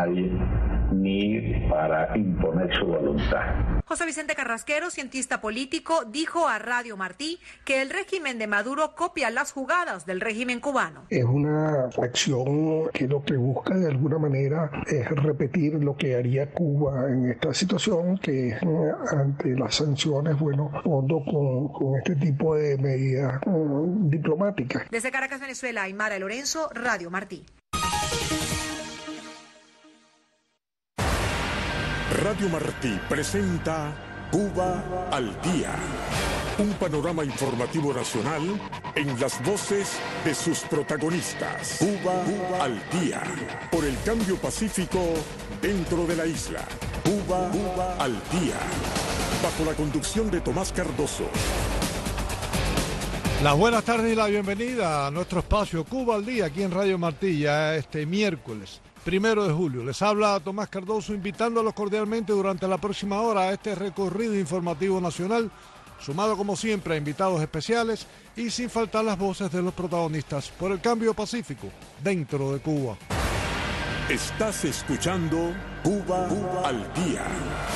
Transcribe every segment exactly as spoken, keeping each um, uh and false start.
nadie ni para imponer su voluntad. José Vicente Carrasquero, cientista político, dijo a Radio Martí que el régimen de Maduro copia las jugadas del régimen cubano. Es una acción que lo que busca de alguna manera es repetir lo que haría Cuba en esta situación, que es ante las sanciones, bueno, fondo con, con este tipo de medidas um, diplomáticas. Desde Caracas, Venezuela, Aymara Lorenzo, Radio Martí. Radio Martí presenta Cuba al Día, un panorama informativo nacional en las voces de sus protagonistas. Cuba, Cuba al Día, por el cambio pacífico dentro de la isla. Cuba, Cuba al Día, bajo la conducción de Tomás Cardoso. Las buenas tardes y la bienvenida a nuestro espacio Cuba al Día, aquí en Radio Martí, ya este miércoles primero de julio. Les habla Tomás Cardoso, invitándolos cordialmente durante la próxima hora a este recorrido informativo nacional, sumado como siempre a invitados especiales y sin faltar las voces de los protagonistas por el cambio pacífico dentro de Cuba. Estás escuchando Cuba, Cuba al Día.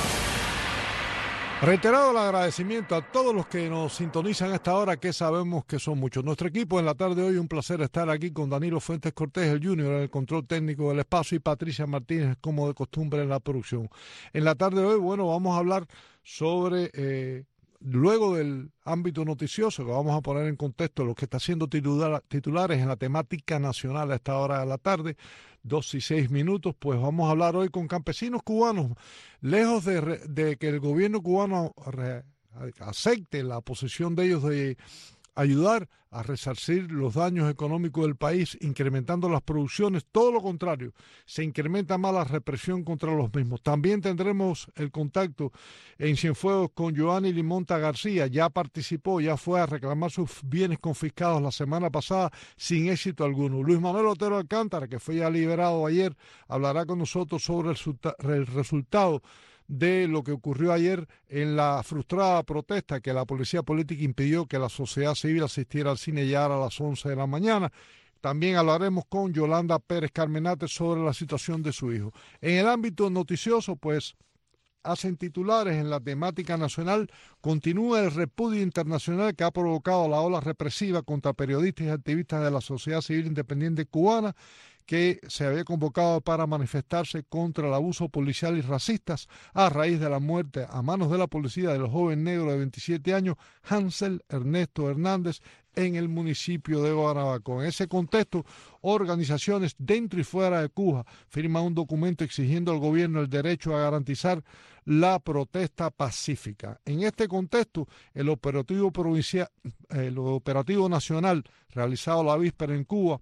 Reiterado el agradecimiento a todos los que nos sintonizan a esta hora, que sabemos que son muchos. Nuestro equipo en la tarde de hoy, un placer estar aquí con Danilo Fuentes Cortés, el Junior, en el control técnico del espacio, y Patricia Martínez, como de costumbre, en la producción. En la tarde de hoy, bueno, vamos a hablar sobre, eh, luego del ámbito noticioso, que vamos a poner en contexto lo que está haciendo titular, titulares en la temática nacional a esta hora de la tarde, dos y seis minutos, pues vamos a hablar hoy con campesinos cubanos, lejos de, de que el gobierno cubano re, acepte la posición de ellos de ayudar a resarcir los daños económicos del país, incrementando las producciones. Todo lo contrario, se incrementa más la represión contra los mismos. También tendremos el contacto en Cienfuegos con Joanny Limonta García. Ya participó, ya fue a reclamar sus bienes confiscados la semana pasada sin éxito alguno. Luis Manuel Otero Alcántara, que fue ya liberado ayer, hablará con nosotros sobre el, el resultado de lo que ocurrió ayer en la frustrada protesta que la policía política impidió que la sociedad civil asistiera al cine ya a las once de la mañana. También hablaremos con Yolanda Pérez Carmenate sobre la situación de su hijo. En el ámbito noticioso, pues, hacen titulares en la temática nacional, continúa el repudio internacional que ha provocado la ola represiva contra periodistas y activistas de la sociedad civil independiente cubana, que se había convocado para manifestarse contra el abuso policial y racistas a raíz de la muerte a manos de la policía del joven negro de veintisiete años, Hansel Ernesto Hernández, en el municipio de Guanabacoa. En ese contexto, organizaciones dentro y fuera de Cuba firman un documento exigiendo al gobierno el derecho a garantizar la protesta pacífica. En este contexto, el operativo provincial, el operativo nacional realizado la víspera en Cuba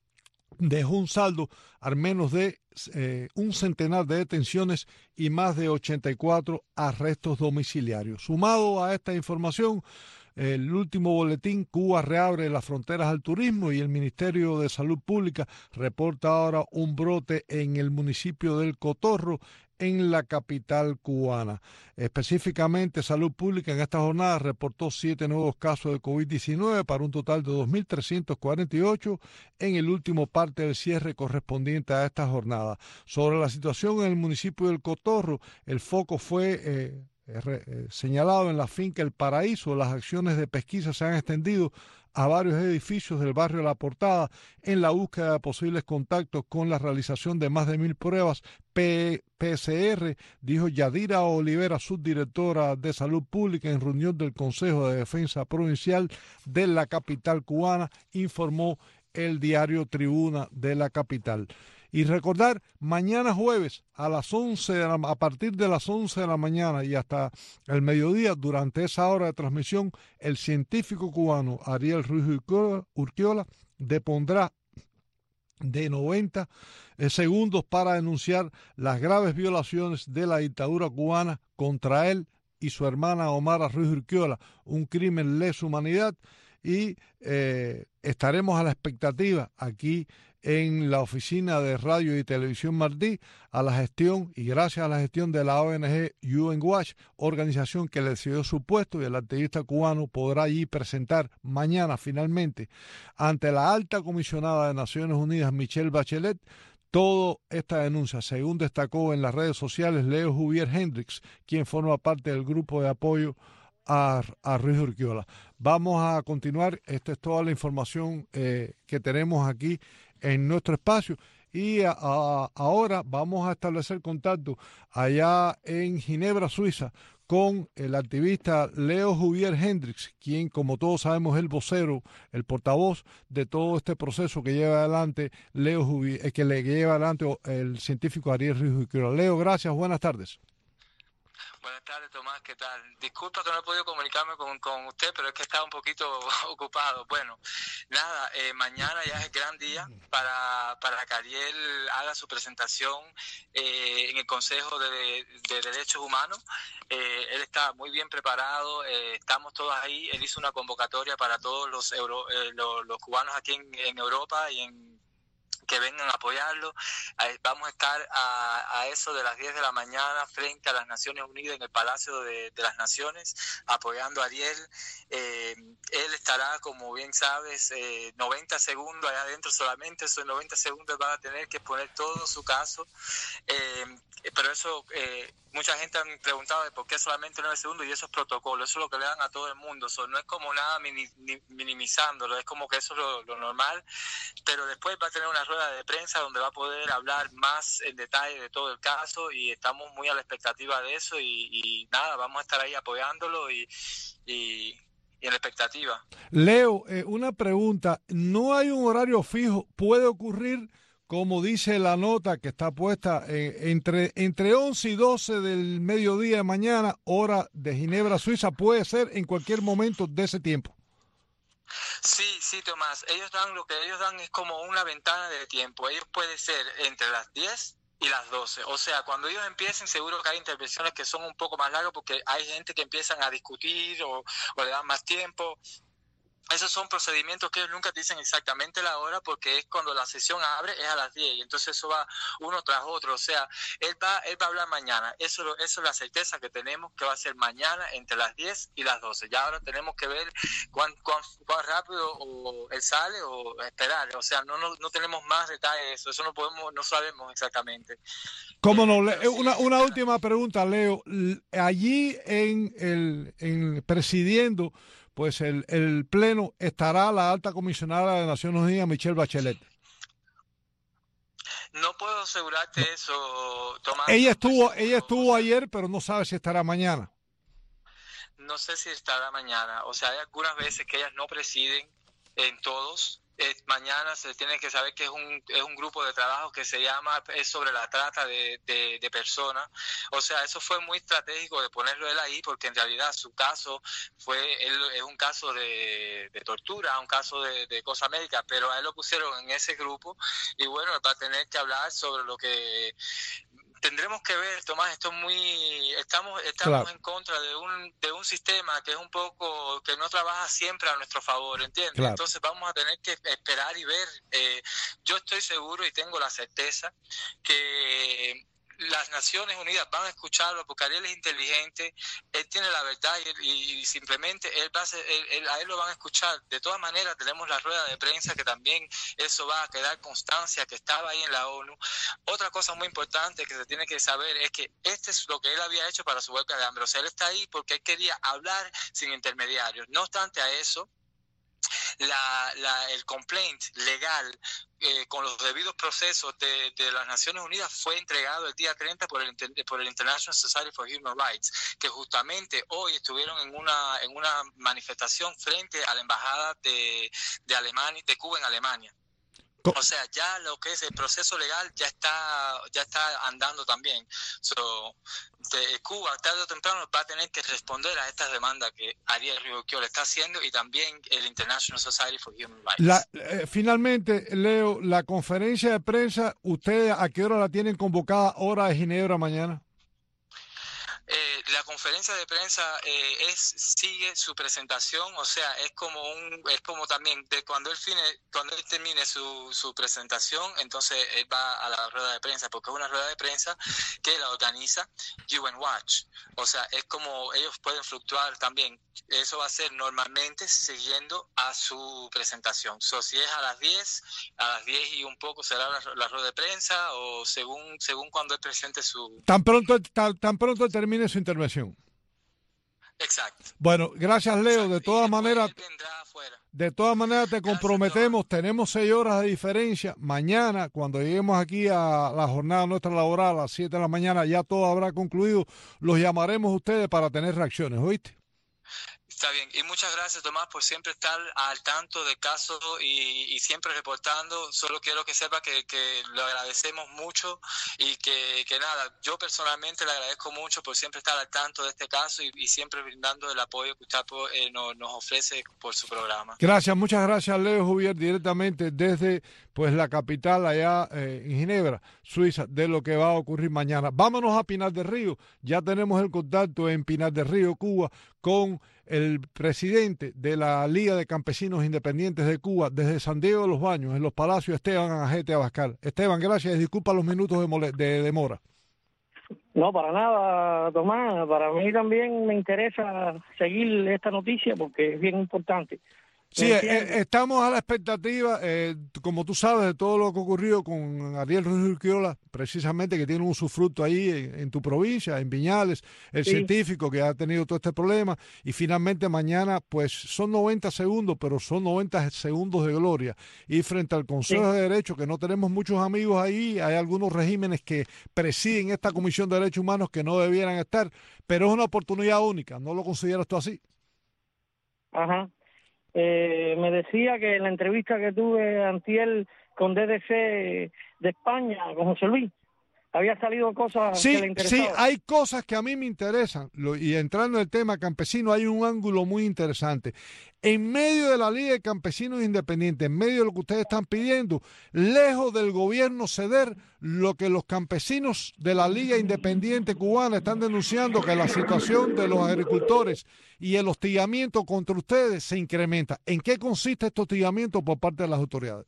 dejó un saldo al menos de eh, un centenar de detenciones y más de ochenta y cuatro arrestos domiciliarios. Sumado a esta información, el último boletín, Cuba reabre las fronteras al turismo, y el Ministerio de Salud Pública reporta ahora un brote en el municipio del Cotorro, en la capital cubana. Específicamente, Salud Pública en esta jornada reportó siete nuevos casos de COVID diecinueve para un total de dos mil trescientos cuarenta y ocho en el último parte del cierre correspondiente a esta jornada. Sobre la situación en el municipio del Cotorro, el foco fue eh, eh, señalado en la finca El Paraíso. Las acciones de pesquisa se han extendido a varios edificios del barrio La Portada en la búsqueda de posibles contactos con la realización de más de mil pruebas P C R, dijo Yadira Olivera, subdirectora de Salud Pública, en reunión del Consejo de Defensa Provincial de la capital cubana, informó el diario Tribuna de la capital. Y recordar, mañana jueves a las once de la, a partir de las once de la mañana y hasta el mediodía, durante esa hora de transmisión, el científico cubano Ariel Ruiz Urquiola depondrá de noventa segundos para denunciar las graves violaciones de la dictadura cubana contra él y su hermana Omara Ruiz Urquiola, un crimen lesa humanidad, y eh, estaremos a la expectativa aquí en la oficina de Radio y Televisión Martí, a la gestión y gracias a la gestión de la O N G U N Watch, organización que le decidió su puesto, y el activista cubano podrá allí presentar mañana finalmente ante la alta comisionada de Naciones Unidas, Michelle Bachelet, toda esta denuncia, según destacó en las redes sociales Leo Juvier Hendrix, quien forma parte del grupo de apoyo a, a Ruiz Urquiola. Vamos a continuar, esta es toda la información eh, que tenemos aquí en nuestro espacio. Y a, a, ahora vamos a establecer contacto allá en Ginebra, Suiza, con el activista Leo Juvier Hendrix, quien, como todos sabemos, es el vocero, el portavoz de todo este proceso que lleva adelante Leo Juvier, que le que lleva adelante el científico Ariel Ruiz Urquiola. Leo, gracias, buenas tardes. Buenas tardes, Tomás, ¿qué tal? Disculpa que no he podido comunicarme con, con usted, pero es que estaba un poquito ocupado. Bueno, nada, eh, mañana ya es el gran día para, para que Ariel haga su presentación eh, en el Consejo de, de Derechos Humanos. Eh, él está muy bien preparado, eh, estamos todos ahí. Él hizo una convocatoria para todos los, euro, eh, los, los cubanos aquí en, en Europa y en que vengan a apoyarlo. Vamos a estar a, a eso de las diez de la mañana frente a las Naciones Unidas en el Palacio de, de las Naciones, apoyando a Ariel. Eh, él estará, como bien sabes, eh, noventa segundos allá adentro solamente. Esos noventa segundos van a tener que exponer todo su caso. Eh, pero eso, eh, mucha gente ha preguntado de por qué solamente nueve segundos, y eso es protocolo, eso es lo que le dan a todo el mundo. So, no es como nada mini, minimizándolo, es como que eso es lo, lo normal. Pero después va a tener una rueda de prensa donde va a poder hablar más en detalle de todo el caso, y estamos muy a la expectativa de eso, y, y nada, vamos a estar ahí apoyándolo y, y, y en la expectativa. Leo, eh, una pregunta, ¿no hay un horario fijo? ¿Puede ocurrir, como dice la nota que está puesta, eh, entre, entre once y doce del mediodía de mañana, hora de Ginebra, Suiza? ¿Puede ser en cualquier momento de ese tiempo? Sí, sí, Tomás. Ellos dan, lo que ellos dan es como una ventana de tiempo. Ellos pueden ser entre las diez y las doce. O sea, cuando ellos empiecen, seguro que hay intervenciones que son un poco más largas porque hay gente que empiezan a discutir o, o le dan más tiempo. Esos son procedimientos que ellos nunca dicen exactamente la hora, porque es cuando la sesión abre, es a las diez, y entonces eso va uno tras otro. O sea, él va él va a hablar mañana. Eso, eso es la certeza que tenemos, que va a ser mañana entre las diez y las doce. Ya ahora tenemos que ver cuán, cuán, cuán rápido o él sale o esperar. O sea, no, no, no tenemos más detalles de eso. Eso no podemos, no sabemos exactamente. ¿Cómo no? Eh, una, una última pregunta, Leo. Allí en el en presidiendo pues el, el pleno estará la alta comisionada de Naciones Unidas, Michelle Bachelet. No puedo asegurarte no. eso, Tomás. Ella estuvo, ella estuvo ayer, pero no sabe si estará mañana. No sé si estará mañana. O sea, hay algunas veces que ellas no presiden en todos. Eh, mañana se tiene que saber que es un es un grupo de trabajo que se llama, es sobre la trata de, de, de personas. O sea, eso fue muy estratégico de ponerlo él ahí, porque en realidad su caso fue él, es un caso de, de tortura, un caso de, de cosa médica, pero a él lo pusieron en ese grupo, y bueno, va a tener que hablar sobre lo que tendremos que ver. Tomás, esto es muy estamos estamos claro. en contra de un de un sistema que es un poco que no trabaja siempre a nuestro favor, ¿entiendes? Claro. Entonces vamos a tener que esperar y ver. Eh, yo estoy seguro y tengo la certeza que las Naciones Unidas van a escucharlo, porque Ariel es inteligente, él tiene la verdad, y, y, y simplemente él va a, ser, él, él, a él lo van a escuchar. De todas maneras, tenemos la rueda de prensa, que también eso va a quedar constancia que estaba ahí en la ONU. Otra cosa muy importante que se tiene que saber es que este es lo que él había hecho para su huelga de hambre. O sea, él está ahí porque él quería hablar sin intermediarios. No obstante a eso, la, la, el complaint legal eh, con los debidos procesos de, de las Naciones Unidas fue entregado el día treinta por el, por el International Society for Human Rights, que justamente hoy estuvieron en una en una manifestación frente a la embajada de, de Alemania, de Cuba en Alemania. O sea, ya lo que es el proceso legal ya está ya está andando también. So, de Cuba, tarde o temprano, va a tener que responder a estas demandas que Ariel Ruiz Urquiola está haciendo, y también el International Society for Human Rights. La, eh, finalmente, Leo, la conferencia de prensa, ¿ustedes a qué hora la tienen convocada, hora de Ginebra mañana? Eh, la conferencia de prensa eh, es sigue su presentación, o sea, es como un es como también de cuando él fine, cuando él termine su, su presentación, entonces él va a la rueda de prensa, porque es una rueda de prensa que la organiza U N Watch. O sea, es como ellos pueden fluctuar también. Eso va a ser normalmente siguiendo a su presentación. So, si es a las diez, a las diez y un poco será la, la rueda de prensa, o según según cuando él presente su... Tan pronto, tan, tan pronto termine su intervención. Exacto. Bueno, gracias, Leo. Exacto. De todas Y maneras, él vendrá afuera. de todas maneras te Gracias, comprometemos, Tomás. tenemos seis horas de diferencia. Mañana, cuando lleguemos aquí a la jornada nuestra laboral a las siete de la mañana, ya todo habrá concluido. Los llamaremos a ustedes para tener reacciones, ¿oíste? Está bien, y muchas gracias, Tomás, por siempre estar al tanto del caso y, y siempre reportando. Solo quiero que sepa que, que lo agradecemos mucho y que, que nada, yo personalmente le agradezco mucho por siempre estar al tanto de este caso y, y siempre brindando el apoyo que usted eh, nos, nos ofrece por su programa. Gracias, muchas gracias, Leo Juvier, directamente desde pues la capital allá eh, en Ginebra, Suiza, de lo que va a ocurrir mañana. Vámonos a Pinar del Río, ya tenemos el contacto en Pinar del Río, Cuba, con el presidente de la Liga de Campesinos Independientes de Cuba, desde San Diego de los Baños, en los Palacios, Esteban Ajete Abascal. Esteban, gracias, disculpa los minutos de, mole- de demora. No, para nada, Tomás. Para mí también me interesa seguir esta noticia porque es bien importante. Sí, eh, estamos a la expectativa, eh, como tú sabes, de todo lo que ocurrió con Ariel Ruiz Urquiola, precisamente, que tiene un usufructo ahí en, en tu provincia, en Viñales, el sí. científico que ha tenido todo este problema, y finalmente mañana, pues son noventa segundos, pero son noventa segundos de gloria, y frente al Consejo sí. de Derechos, que no tenemos muchos amigos ahí, hay algunos regímenes que presiden esta Comisión de Derechos Humanos que no debieran estar, pero es una oportunidad única, ¿no lo consideras tú así? Ajá. Eh, me decía que en la entrevista que tuve antier con D D C de España, con José Luis, había salido cosas sí, que le interesaban. Sí, hay cosas que a mí me interesan. Lo, y entrando en el tema campesino, hay un ángulo muy interesante. En medio de la Liga de Campesinos Independientes, en medio de lo que ustedes están pidiendo, lejos del gobierno ceder lo que los campesinos de la Liga Independiente Cubana están denunciando, que la situación de los agricultores y el hostigamiento contra ustedes se incrementa. ¿En qué consiste este hostigamiento por parte de las autoridades?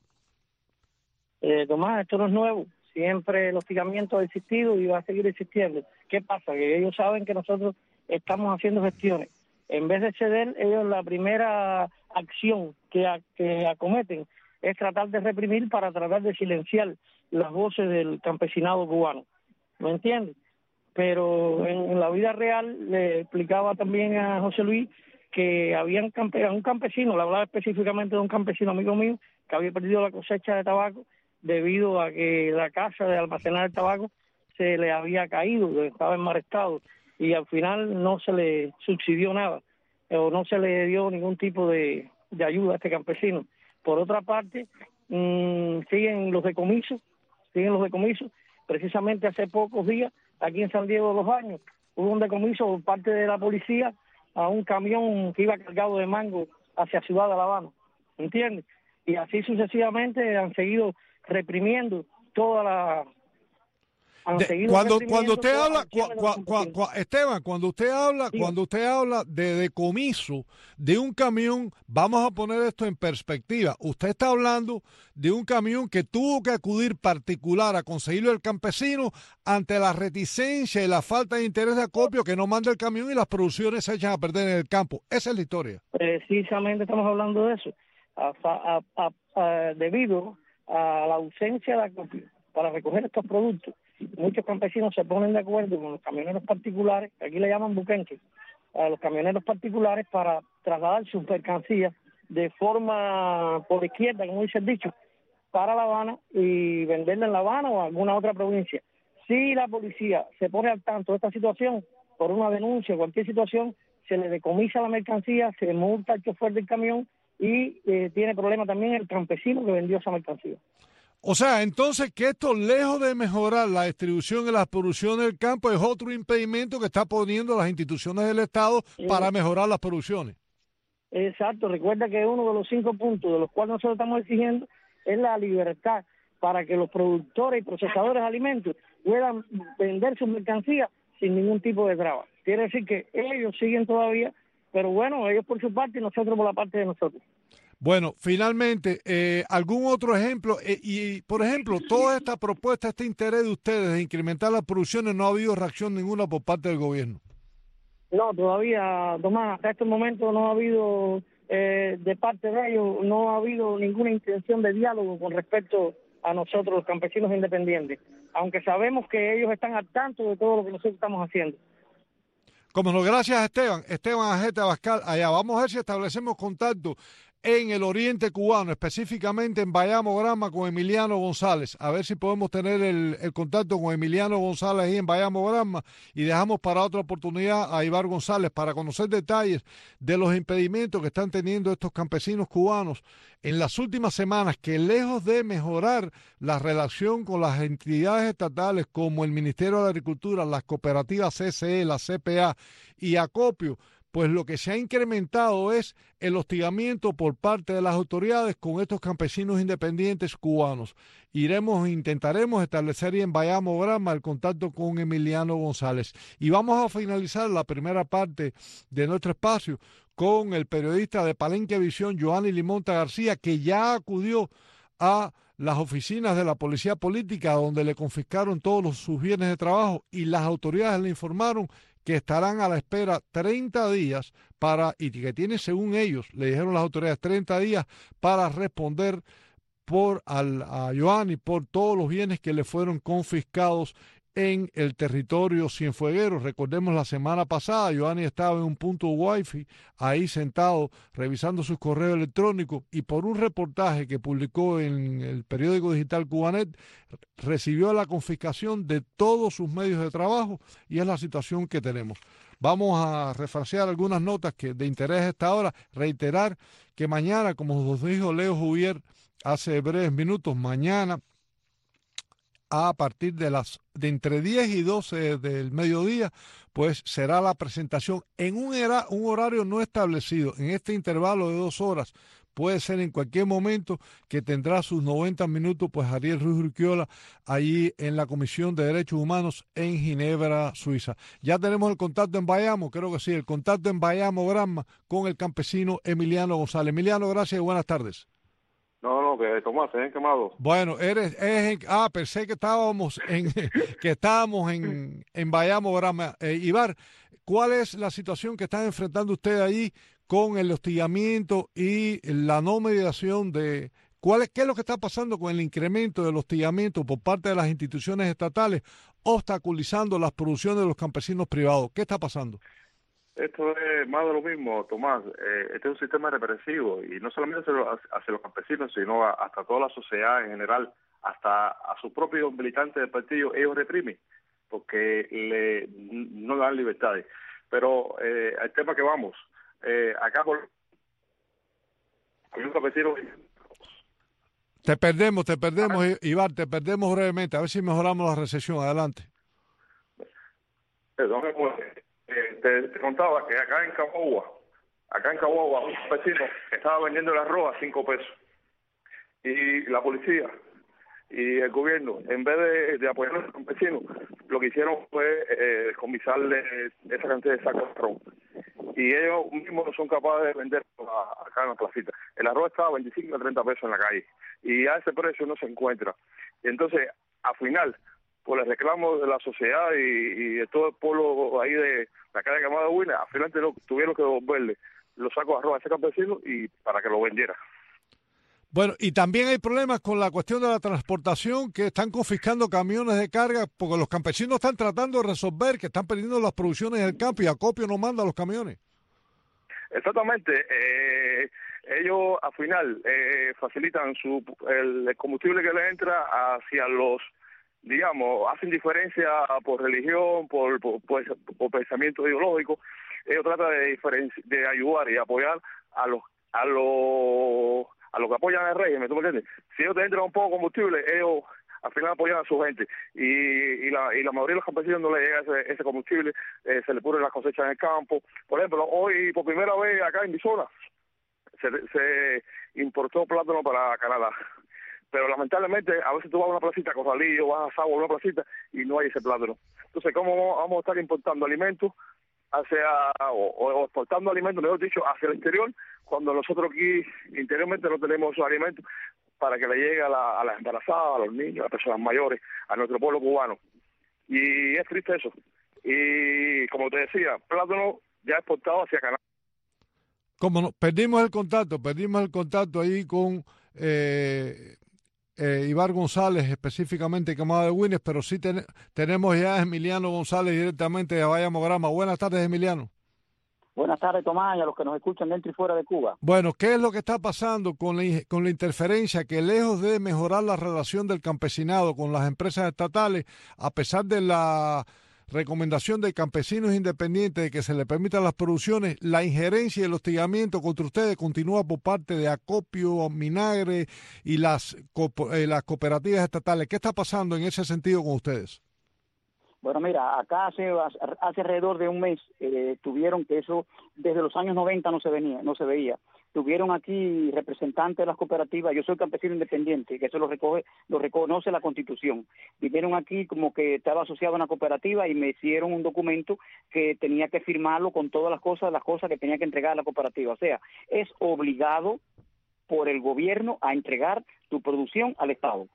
Eh, Tomás, esto no es nuevo. Siempre el hostigamiento ha existido y va a seguir existiendo. ¿Qué pasa? Que ellos saben que nosotros estamos haciendo gestiones. En vez de ceder, ellos la primera acción que, a, que acometen es tratar de reprimir para tratar de silenciar las voces del campesinado cubano. ¿Me entiendes? Pero en, en la vida real le explicaba también a José Luis que había un, campe, un campesino, le hablaba específicamente de un campesino amigo mío que había perdido la cosecha de tabaco debido a que la casa de almacenar el tabaco se le había caído, estaba en mal estado, y al final no se le subsidió nada, o no se le dio ningún tipo de, de ayuda a este campesino. Por otra parte, mmm, siguen los decomisos, siguen los decomisos. Precisamente hace pocos días, aquí en San Diego de los Baños, hubo un decomiso por parte de la policía a un camión que iba cargado de mango hacia Ciudad de La Habana, ¿entiendes? Y así sucesivamente han seguido reprimiendo toda la... De, cuando cuando usted habla cua, cua, cua, cua, Esteban, cuando usted habla sí. cuando usted habla de decomiso de un camión, vamos a poner esto en perspectiva. Usted está hablando de un camión que tuvo que acudir particular a conseguirlo el campesino ante la reticencia y la falta de interés de acopio, que no manda el camión y las producciones se echan a perder en el campo. Esa es la historia. Precisamente estamos hablando de eso. A, a, a, a, debido a la ausencia de acopio para recoger estos productos, muchos campesinos se ponen de acuerdo con los camioneros particulares, aquí le llaman buquenques, a los camioneros particulares para trasladar sus mercancías de forma por izquierda, como dice el dicho, para La Habana y venderla en La Habana o alguna otra provincia. Si la policía se pone al tanto de esta situación, por una denuncia o cualquier situación, se le decomisa la mercancía, se multa al chofer del camión y eh, tiene problema también el campesino que vendió esa mercancía. O sea, entonces que esto, lejos de mejorar la distribución y la producción del campo, es otro impedimento que está poniendo las instituciones del Estado sí. para mejorar las producciones. Exacto. Recuerda que uno de los cinco puntos de los cuales nosotros estamos exigiendo es la libertad para que los productores y procesadores de alimentos puedan vender sus mercancías sin ningún tipo de traba. quiere decir que ellos siguen todavía, pero bueno, ellos por su parte y nosotros por la parte de nosotros. Bueno, finalmente, eh, ¿algún otro ejemplo? Eh, y, por ejemplo, toda esta propuesta, este interés de ustedes de incrementar las producciones, no ha habido reacción ninguna por parte del gobierno. No, todavía, Tomás, hasta este momento no ha habido, eh, de parte de ellos, no ha habido ninguna intención de diálogo con respecto a nosotros, los campesinos independientes, aunque sabemos que ellos están al tanto de todo lo que nosotros estamos haciendo. Como no, gracias Esteban, Esteban Ajete Abascal, allá vamos a ver si establecemos contacto en el oriente cubano, específicamente en Bayamo Granma con Emiliano González, a ver si podemos tener el, el contacto con Emiliano González ahí en Bayamo Granma y dejamos para otra oportunidad a Ibar González para conocer detalles de los impedimentos que están teniendo estos campesinos cubanos en las últimas semanas, que lejos de mejorar la relación con las entidades estatales como el Ministerio de la Agricultura, las cooperativas C S E, la C P A y Acopio, pues lo que se ha incrementado es el hostigamiento por parte de las autoridades con estos campesinos independientes cubanos. Iremos, intentaremos establecer en Bayamo Granma el contacto con Emiliano González. Y vamos a finalizar la primera parte de nuestro espacio con el periodista de Palenque Visión, Joanny Limonta García, que ya acudió a las oficinas de la Policía Política, donde le confiscaron todos los, sus bienes de trabajo, y las autoridades le informaron que estarán a la espera treinta días para, y que tiene, según ellos, le dijeron las autoridades, treinta días para responder por al, a Joanny por todos los bienes que le fueron confiscados en el territorio cienfueguero. Recordemos la semana pasada, Joanny estaba en un punto wifi, ahí sentado, revisando sus correos electrónicos, y por un reportaje que publicó en el periódico digital Cubanet, recibió la confiscación de todos sus medios de trabajo, y es la situación que tenemos. Vamos a refrasear algunas notas que de interés a esta hora, reiterar que mañana, como nos dijo Leo Juvier hace breves minutos, mañana a partir de las de entre diez y doce del mediodía, pues será la presentación en un, era, un horario no establecido, en este intervalo de dos horas. Puede ser en cualquier momento, que tendrá sus noventa minutos, pues Ariel Ruiz Urquiola, allí en la Comisión de Derechos Humanos en Ginebra, Suiza. Ya tenemos el contacto en Bayamo, creo que sí, el contacto en Bayamo Granma con el campesino Emiliano González. Emiliano, gracias y buenas tardes. No, no, que Tomás, se han quemado. Bueno, eres, eres en, ah, pensé que estábamos en, que estábamos en, en Bayamo Granma. Eh, Ibar, ¿cuál es la situación que están enfrentando ustedes allí con el hostigamiento y la no mediación de cuál es, qué es lo que está pasando con el incremento del hostigamiento por parte de las instituciones estatales, obstaculizando las producciones de los campesinos privados? ¿Qué está pasando? Esto es más de lo mismo, Tomás. Eh, este es un sistema represivo, y no solamente hacia los, hacia los campesinos, sino a, hasta toda la sociedad en general, hasta a sus propios militantes del partido. Ellos reprimen porque le, no dan libertades. Pero eh, al tema que vamos, eh, acá por hay un campesino. Te perdemos, te perdemos, ah. Ibar, te perdemos brevemente, a ver si mejoramos la recepción. Adelante. Perdón, Eh, te, te contaba que acá en Caguagua, acá en Caguagua, un vecino estaba vendiendo el arroz a cinco pesos, y la policía y el gobierno, en vez de, de apoyar a los campesinos, lo que hicieron fue eh, descomisarle esa cantidad de sacos de arroz, y ellos mismos no son capaces de venderlo acá en la placita. El arroz estaba a veinticinco a treinta pesos en la calle, y a ese precio no se encuentra. Y entonces, al final, por el reclamo de la sociedad y, y de todo el pueblo ahí de la calle Camada Buena, al final tuvieron que devolverle los sacos de arroz a ese campesino y para que lo vendiera. Bueno, y también hay problemas con la cuestión de la transportación, que están confiscando camiones de carga, porque los campesinos están tratando de resolver que están perdiendo las producciones del campo y Acopio no manda los camiones. Exactamente. Eh, ellos al final eh, facilitan su el, el combustible que le entra hacia los, digamos, hacen diferencia por religión, por, por, por, por pensamiento ideológico. Ellos tratan de, de ayudar y apoyar a los a los a los que apoyan al régimen, ¿tú me entiendes? Si ellos te entran un poco de combustible, ellos al final apoyan a su gente, y, y la y la mayoría de los campesinos no le llega ese, ese combustible, eh, se le pudren las cosechas en el campo. Por ejemplo, hoy por primera vez acá en mi zona se, se importó plátano para Canadá. Pero lamentablemente a veces tú vas a una placita, a Corralillo, vas a Sagua, a una placita, y no hay ese plátano. Entonces, ¿cómo vamos a estar importando alimentos hacia, o, o exportando alimentos, mejor dicho, hacia el exterior, cuando nosotros aquí interiormente no tenemos esos alimentos para que le llegue a, la, a las embarazadas, a los niños, a las personas mayores, a nuestro pueblo cubano. Y es triste eso. Y como te decía, plátano ya exportado hacia Canadá. Como no, perdimos el contacto, perdimos el contacto ahí con eh, eh, Ibar González, específicamente Quemada de Winnes, pero sí ten, tenemos ya a Emiliano González directamente de Bahía Mograma. Buenas tardes, Emiliano. Buenas tardes, Tomás, y a los que nos escuchan dentro y fuera de Cuba. Bueno, ¿qué es lo que está pasando con la, con la interferencia que lejos de mejorar la relación del campesinado con las empresas estatales, a pesar de la recomendación de Campesinos Independientes de que se le permitan las producciones, la injerencia y el hostigamiento contra ustedes continúa por parte de Acopio, Minagre y las, eh, las cooperativas estatales? ¿Qué está pasando en ese sentido con ustedes? Bueno, mira, acá hace, hace alrededor de un mes eh, tuvieron que eso, desde los años noventa no se venía, no se veía. Tuvieron aquí representantes de las cooperativas, yo soy campesino independiente, que eso lo recoge, lo reconoce la Constitución. Vinieron aquí como que estaba asociado a una cooperativa y me hicieron un documento que tenía que firmarlo con todas las cosas, las cosas que tenía que entregar a la cooperativa. O sea, es obligado por el gobierno a entregar tu producción al Estado.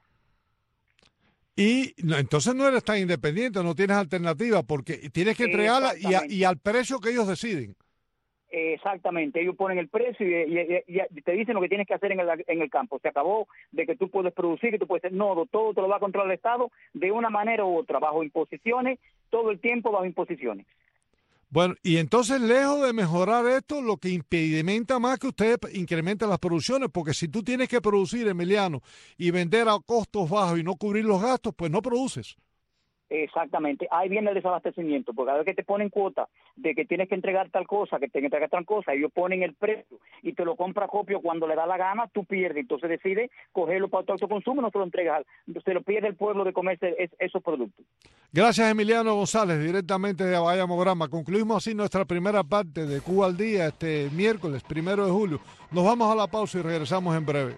Y no, entonces no eres tan independiente, no tienes alternativa, porque tienes que entregarla y, a, y al precio que ellos deciden. Exactamente, ellos ponen el precio y, y, y, y te dicen lo que tienes que hacer en el, en el campo. Se acabó de que tú puedes producir, que tú puedes hacer, no, todo te lo va a controlar el Estado de una manera u otra, bajo imposiciones, todo el tiempo bajo imposiciones. Bueno, y entonces lejos de mejorar esto, lo que impedimenta más que ustedes incrementen las producciones, porque si tú tienes que producir, Emiliano, y vender a costos bajos y no cubrir los gastos, pues no produces. Exactamente, ahí viene el desabastecimiento, porque cada vez que te ponen cuota de que tienes que entregar tal cosa, que tienes que entregar tal cosa, ellos ponen el precio y te lo compra Acopio cuando le da la gana, tú pierdes, entonces decides cogerlo para tu autoconsumo y no te lo entregas, se lo pierde el pueblo de comerse es, esos productos. Gracias, Emiliano González, directamente de Bahía Mograma. Concluimos así nuestra primera parte de Cuba al Día este miércoles, primero de julio. Nos vamos a la pausa y regresamos en breve.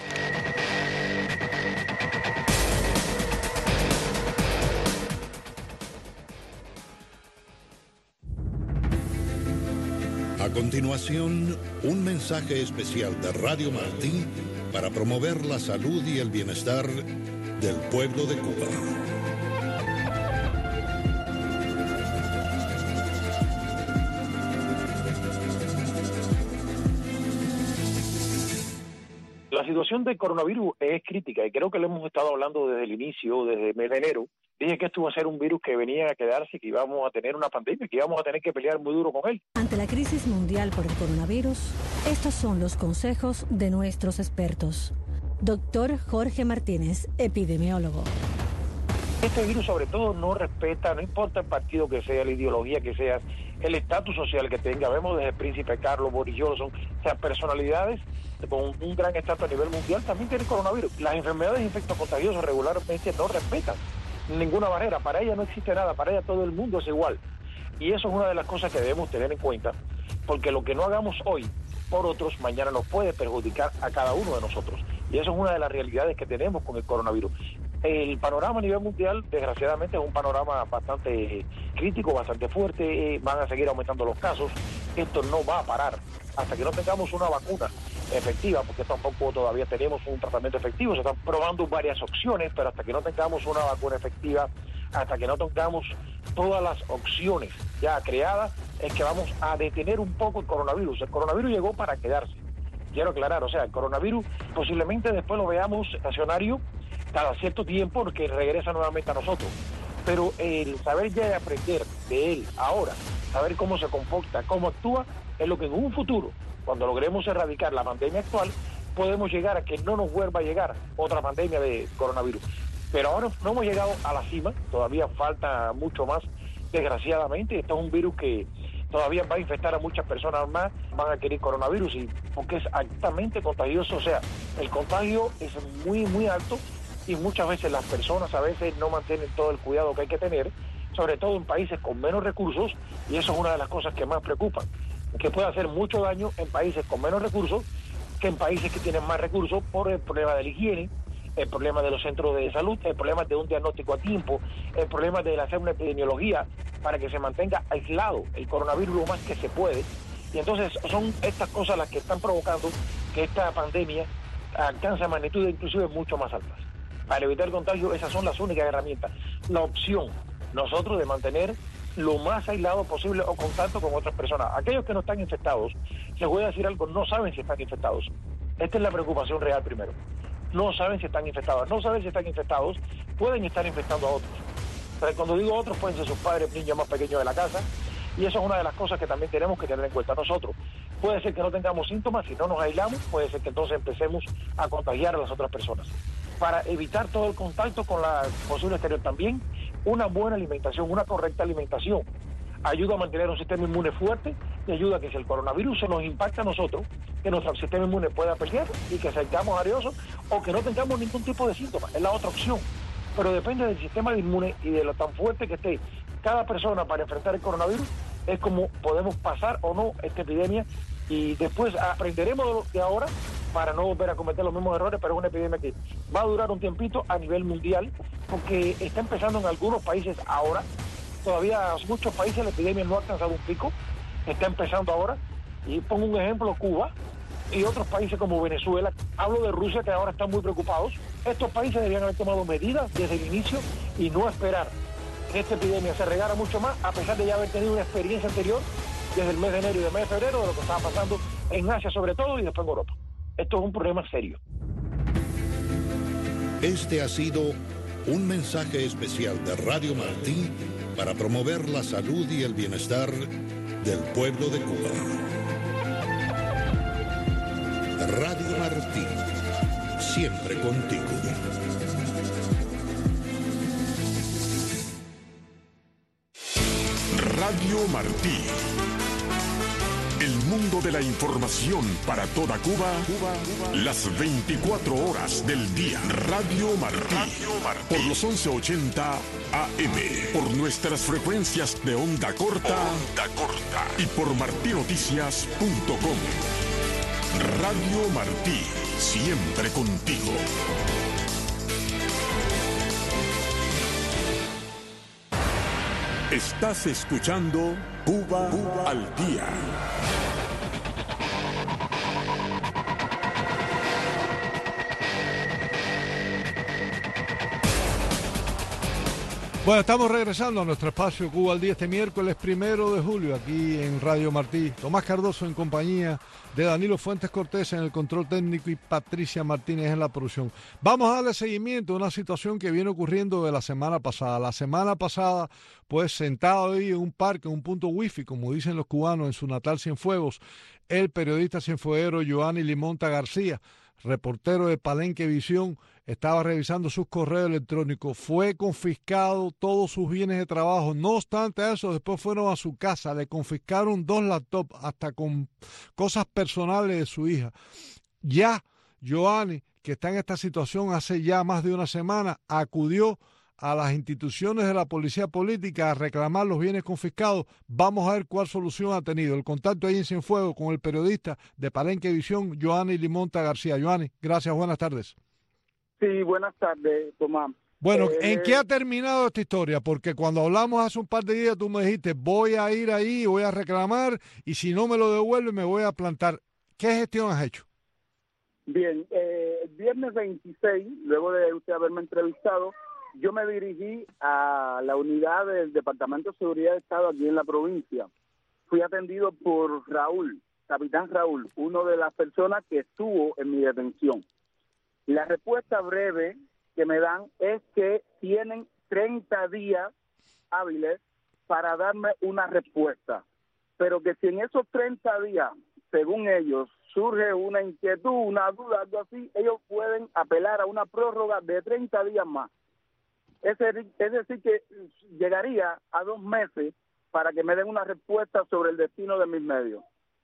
A continuación, un mensaje especial de Radio Martí para promover la salud y el bienestar del pueblo de Cuba. La situación del coronavirus es crítica y creo que lo hemos estado hablando desde el inicio, desde el mes de enero. Dije que esto iba a ser un virus que venía a quedarse, que íbamos a tener una pandemia, que íbamos a tener que pelear muy duro con él. Ante la crisis mundial por el coronavirus, estos son los consejos de nuestros expertos. Doctor Jorge Martínez, epidemiólogo. Este virus sobre todo no respeta, no importa el partido que sea, la ideología que sea, el estatus social que tenga. Vemos desde el príncipe Carlos, Boris Johnson, o sea, personalidades con un gran estatus a nivel mundial también tienen coronavirus. Las enfermedades infectocontagiosas regularmente no respetan ninguna barrera, para ella no existe nada, para ella todo el mundo es igual. Y eso es una de las cosas que debemos tener en cuenta, porque lo que no hagamos hoy por otros, mañana nos puede perjudicar a cada uno de nosotros. Y eso es una de las realidades que tenemos con el coronavirus. El panorama a nivel mundial, desgraciadamente, es un panorama bastante crítico, bastante fuerte. Van a seguir aumentando los casos. Esto no va a parar hasta que no tengamos una vacuna efectiva, porque tampoco todavía tenemos un tratamiento efectivo. Se están probando varias opciones, pero hasta que no tengamos una vacuna efectiva, hasta que no tengamos todas las opciones ya creadas, es que vamos a detener un poco el coronavirus. El coronavirus llegó para quedarse. Quiero aclarar, o sea, el coronavirus posiblemente después lo veamos estacionario cada cierto tiempo porque regresa nuevamente a nosotros. Pero el saber ya y aprender de él ahora, saber cómo se comporta, cómo actúa, es lo que en un futuro, cuando logremos erradicar la pandemia actual, podemos llegar a que no nos vuelva a llegar otra pandemia de coronavirus. Pero ahora no hemos llegado a la cima, todavía falta mucho más, desgraciadamente. Este es un virus que todavía va a infectar a muchas personas más, van a adquirir coronavirus, y porque es altamente contagioso, o sea, el contagio es muy, muy alto, y muchas veces las personas a veces no mantienen todo el cuidado que hay que tener, sobre todo en países con menos recursos, y eso es una de las cosas que más preocupan, que puede hacer mucho daño en países con menos recursos que en países que tienen más recursos, por el problema de la higiene, el problema de los centros de salud, el problema de un diagnóstico a tiempo, el problema de hacer una epidemiología para que se mantenga aislado el coronavirus lo más que se puede. Y entonces son estas cosas las que están provocando que esta pandemia alcance magnitudes inclusive mucho más altas. Para evitar el contagio, esas son las únicas herramientas. La opción, nosotros, de mantener lo más aislado posible o contacto con otras personas. Aquellos que no están infectados, les voy a decir algo, no saben si están infectados. Esta es la preocupación real primero. No saben si están infectados. No saben si están infectados, pueden estar infectando a otros. Pero cuando digo otros, pueden ser sus padres, niños más pequeños de la casa. Y eso es una de las cosas que también tenemos que tener en cuenta nosotros. Puede ser que no tengamos síntomas, si no nos aislamos, puede ser que entonces empecemos a contagiar a las otras personas. Para evitar todo el contacto con la posible exterior también, una buena alimentación, una correcta alimentación, ayuda a mantener un sistema inmune fuerte y ayuda a que si el coronavirus se nos impacta a nosotros, que nuestro sistema inmune pueda pelear y que seamos ariosos o que no tengamos ningún tipo de síntomas. Es la otra opción. Pero depende del sistema inmune y de lo tan fuerte que esté cada persona para enfrentar el coronavirus, es como podemos pasar o no esta epidemia, y después aprenderemos de ahora para no volver a cometer los mismos errores, pero es una epidemia que va a durar un tiempito a nivel mundial, porque está empezando en algunos países ahora, todavía en muchos países la epidemia no ha alcanzado un pico, está empezando ahora, y pongo un ejemplo, Cuba y otros países como Venezuela, hablo de Rusia, que ahora están muy preocupados. Estos países deberían haber tomado medidas desde el inicio y no esperar que esta epidemia se regara mucho más, a pesar de ya haber tenido una experiencia anterior desde el mes de enero y del mes de febrero de lo que estaba pasando en Asia sobre todo y después en Europa. Esto es un problema serio. Este ha sido un mensaje especial de Radio Martí para promover la salud y el bienestar del pueblo de Cuba. Radio Martí, siempre contigo. Radio Martí. El mundo de la información para toda Cuba, Cuba, las veinticuatro horas del día. Radio Martí. Radio Martí. Por los once ochenta A M. Por nuestras frecuencias de onda corta. Onda corta. Y por martí noticias punto com. Radio Martí. Siempre contigo. Estás escuchando Cuba, Cuba al día. Bueno, estamos regresando a nuestro espacio Cuba al día este miércoles primero de julio aquí en Radio Martí. Tomás Cardoso en compañía de Danilo Fuentes Cortés en el control técnico y Patricia Martínez en la producción. Vamos a darle seguimiento a una situación que viene ocurriendo de la semana pasada. La semana pasada, pues sentado ahí en un parque, en un punto wifi, como dicen los cubanos en su natal Cienfuegos, el periodista cienfueguero Yoani Limonta García, reportero de Palenque Visión, estaba revisando sus correos electrónicos. Fue confiscado todos sus bienes de trabajo. No obstante eso, después fueron a su casa, le confiscaron dos laptops, hasta con cosas personales de su hija. Ya Yoani, que está en esta situación hace ya más de una semana, acudió a las instituciones de la policía política a reclamar los bienes confiscados. Vamos a ver cuál solución ha tenido. El contacto ahí en Cienfuegos con el periodista de Palenque Visión, Yoani Limonta García. Yoani, gracias, buenas tardes. Sí, buenas tardes, Tomás. Bueno, eh, ¿en qué ha terminado esta historia? Porque cuando hablamos hace un par de días tú me dijiste, voy a ir ahí, voy a reclamar, y si no me lo devuelve me voy a plantar. ¿Qué gestión has hecho? Bien, eh, el viernes veintiséis, luego de usted haberme entrevistado, yo me dirigí a la unidad del Departamento de Seguridad de Estado aquí en la provincia. Fui atendido por Raúl, capitán Raúl, una de las personas que estuvo en mi detención. La respuesta breve que me dan es que tienen treinta días hábiles para darme una respuesta, pero que si en esos treinta días, según ellos, surge una inquietud, una duda, algo así, ellos pueden apelar a una prórroga de treinta días más. Es decir, que llegaría a dos meses para que me den una respuesta sobre el destino de mis medios.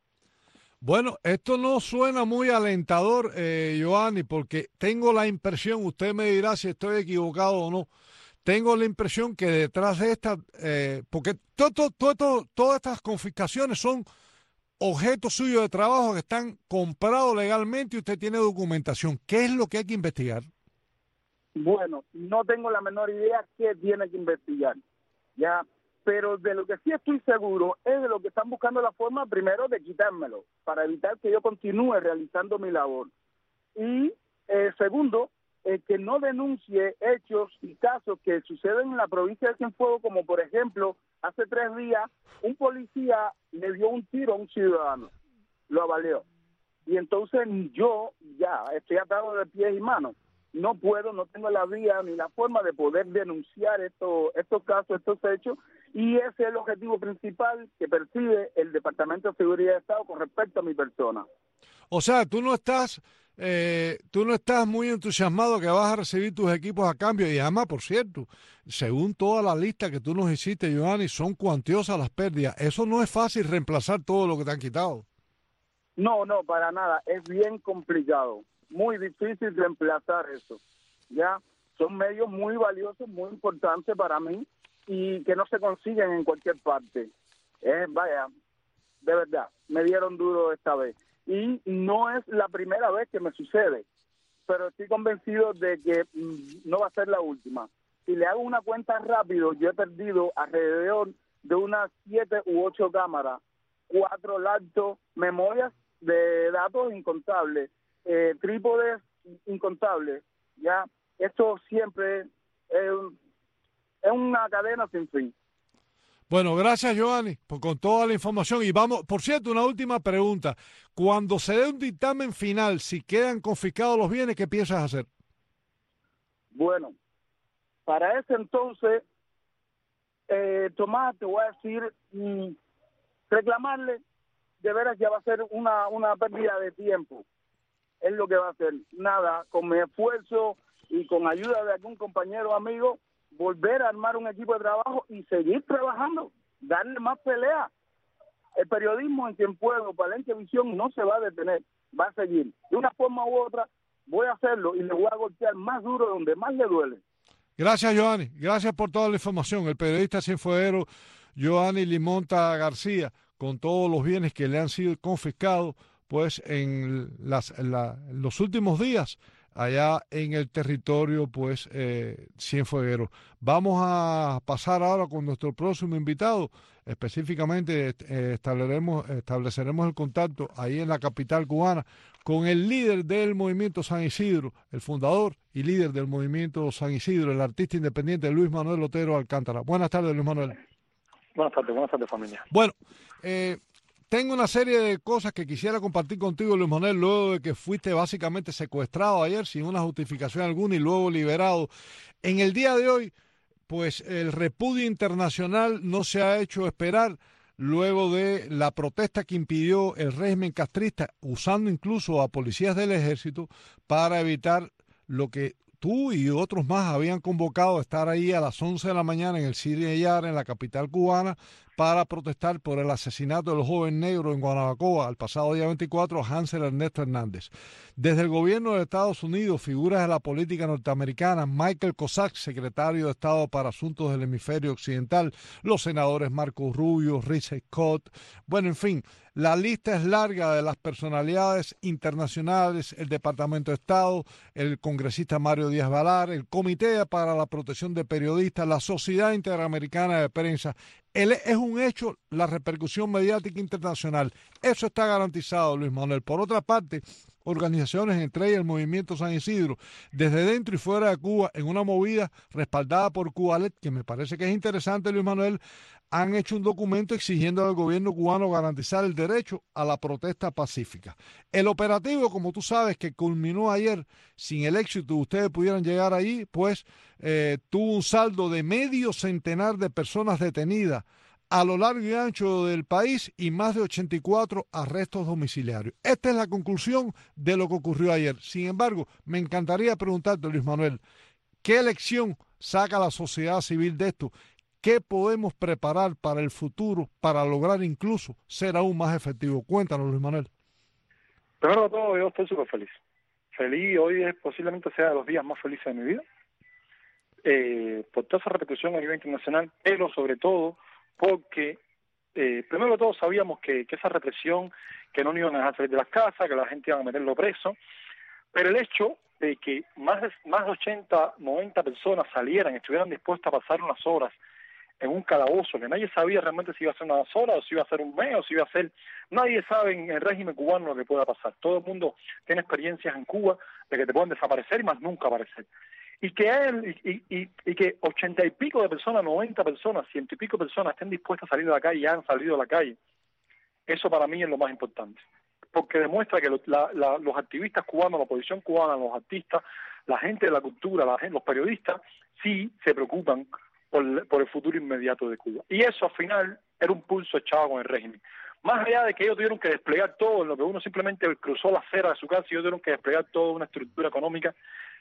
Bueno, esto no suena muy alentador, eh, Yoani, porque tengo la impresión, usted me dirá si estoy equivocado o no, tengo la impresión que detrás de esta, eh, porque todo, todo, todo, todas estas confiscaciones son objetos suyos de trabajo que están comprados legalmente y usted tiene documentación. ¿Qué es lo que hay que investigar? Bueno, no tengo la menor idea qué tiene que investigar. Ya pero de lo que sí estoy seguro es de lo que están buscando la forma, primero, de quitármelo, para evitar que yo continúe realizando mi labor. Y eh, segundo, eh, que no denuncie hechos y casos que suceden en la provincia de Cienfuegos, como por ejemplo, hace tres días, un policía le dio un tiro a un ciudadano, lo avaleó. Y entonces yo ya estoy atado de pies y manos. No puedo, no tengo la vía ni la forma de poder denunciar estos, estos casos, estos hechos, y ese es el objetivo principal que percibe el Departamento de Seguridad de Estado con respecto a mi persona. O sea, tú no estás, eh, tú no estás muy entusiasmado que vas a recibir tus equipos a cambio, y además, por cierto, según toda la lista que tú nos hiciste, Giovanni, son cuantiosas las pérdidas. Eso no es fácil reemplazar todo lo que te han quitado. No, no, para nada, es bien complicado, muy difícil reemplazar eso, ya, son medios muy valiosos, muy importantes para mí, y que no se consiguen en cualquier parte. Eh, vaya, de verdad, me dieron duro esta vez. Y no es la primera vez que me sucede, pero estoy convencido de que mm, no va a ser la última. Si le hago una cuenta rápido, yo he perdido alrededor de unas siete u ocho cámaras, cuatro laptops, memorias de datos incontables, eh, trípodes incontables. Ya, esto siempre es, es una cadena sin fin. Bueno, gracias, Giovanni, por, con toda la información. Y vamos, por cierto, una última pregunta. Cuando se dé un dictamen final, si quedan confiscados los bienes, ¿qué piensas hacer? Bueno, para ese entonces, eh, Tomás, te voy a decir, mmm, reclamarle, de veras ya va a ser una, una pérdida de tiempo. Es lo que va a hacer. Nada, con mi esfuerzo y con ayuda de algún compañero o amigo, volver a armar un equipo de trabajo y seguir trabajando, darle más pelea. El periodismo en Cienfuegos, Palenque Visión, no se va a detener, va a seguir. De una forma u otra voy a hacerlo y le voy a golpear más duro donde más le duele. Gracias, Giovanni. Gracias por toda la información. El periodista cienfueguero Giovanni Limonta García, con todos los bienes que le han sido confiscados, pues en, las, en, la, en los últimos días, allá en el territorio, pues, eh, cienfueguero. Vamos a pasar ahora con nuestro próximo invitado. Específicamente eh, estableceremos, estableceremos el contacto ahí en la capital cubana con el líder del movimiento San Isidro, el fundador y líder del movimiento San Isidro, el artista independiente Luis Manuel Otero Alcántara. Buenas tardes, Luis Manuel. Buenas tardes, buenas tardes, familia. Bueno, eh, tengo una serie de cosas que quisiera compartir contigo, Luis Manuel, luego de que fuiste básicamente secuestrado ayer sin una justificación alguna y luego liberado. En el día de hoy, pues el repudio internacional no se ha hecho esperar luego de la protesta que impidió el régimen castrista, usando incluso a policías del ejército para evitar lo que tú y otros más habían convocado a estar ahí a las once de la mañana en el Cine Yara, en la capital cubana, para protestar por el asesinato del joven negro en Guanabacoa el pasado día veinticuatro, Hansel Ernesto Hernández. Desde el gobierno de Estados Unidos, figuras de la política norteamericana, Michael Cossack, secretario de Estado para Asuntos del Hemisferio Occidental, los senadores Marco Rubio, Rick Scott, bueno, en fin, la lista es larga de las personalidades internacionales, el Departamento de Estado, el congresista Mario Díaz Balar, el Comité para la Protección de Periodistas, la Sociedad Interamericana de Prensa. El, es un hecho la repercusión mediática internacional. Eso está garantizado, Luis Manuel. Por otra parte, organizaciones, entre ellas el Movimiento San Isidro, desde dentro y fuera de Cuba, en una movida respaldada por Cubalet, que me parece que es interesante, Luis Manuel, han hecho un documento exigiendo al gobierno cubano garantizar el derecho a la protesta pacífica. El operativo, como tú sabes, que culminó ayer sin el éxito, ustedes pudieran llegar ahí, pues eh, tuvo un saldo de medio centenar de personas detenidas a lo largo y ancho del país y más de ochenta y cuatro arrestos domiciliarios. Esta es la conclusión de lo que ocurrió ayer. Sin embargo, me encantaría preguntarte, Luis Manuel, ¿qué lección saca la sociedad civil de esto? ¿Qué podemos preparar para el futuro para lograr incluso ser aún más efectivo? Cuéntanos, Luis Manuel. Primero de todo, yo estoy súper feliz. Feliz, hoy es, posiblemente sea de los días más felices de mi vida. Eh, por toda esa repercusión a nivel internacional, pero sobre todo porque, eh, primero de todo, sabíamos que, que esa represión, que no nos iban a dejar salir de las casas, que la gente iba a meterlo preso, pero el hecho de que más de, más de ochenta, noventa personas salieran, estuvieran dispuestas a pasar unas horas en un calabozo, que nadie sabía realmente si iba a ser unas horas, o si iba a ser un mes, o si iba a ser... Nadie sabe en el régimen cubano lo que pueda pasar. Todo el mundo tiene experiencias en Cuba de que te pueden desaparecer y más nunca aparecer. Y que él, y, y, y que ochenta y pico de personas, noventa personas, ciento y pico personas estén dispuestas a salir de la calle y han salido a la calle, eso para mí es lo más importante. Porque demuestra que los, la, la, los activistas cubanos, la oposición cubana, los artistas, la gente de la cultura, la gente, los periodistas, sí se preocupan por, por el futuro inmediato de Cuba. Y eso al final era un pulso echado con el régimen. Más allá de que ellos tuvieron que desplegar todo, en lo que uno simplemente cruzó la acera de su casa, ellos tuvieron que desplegar toda una estructura económica.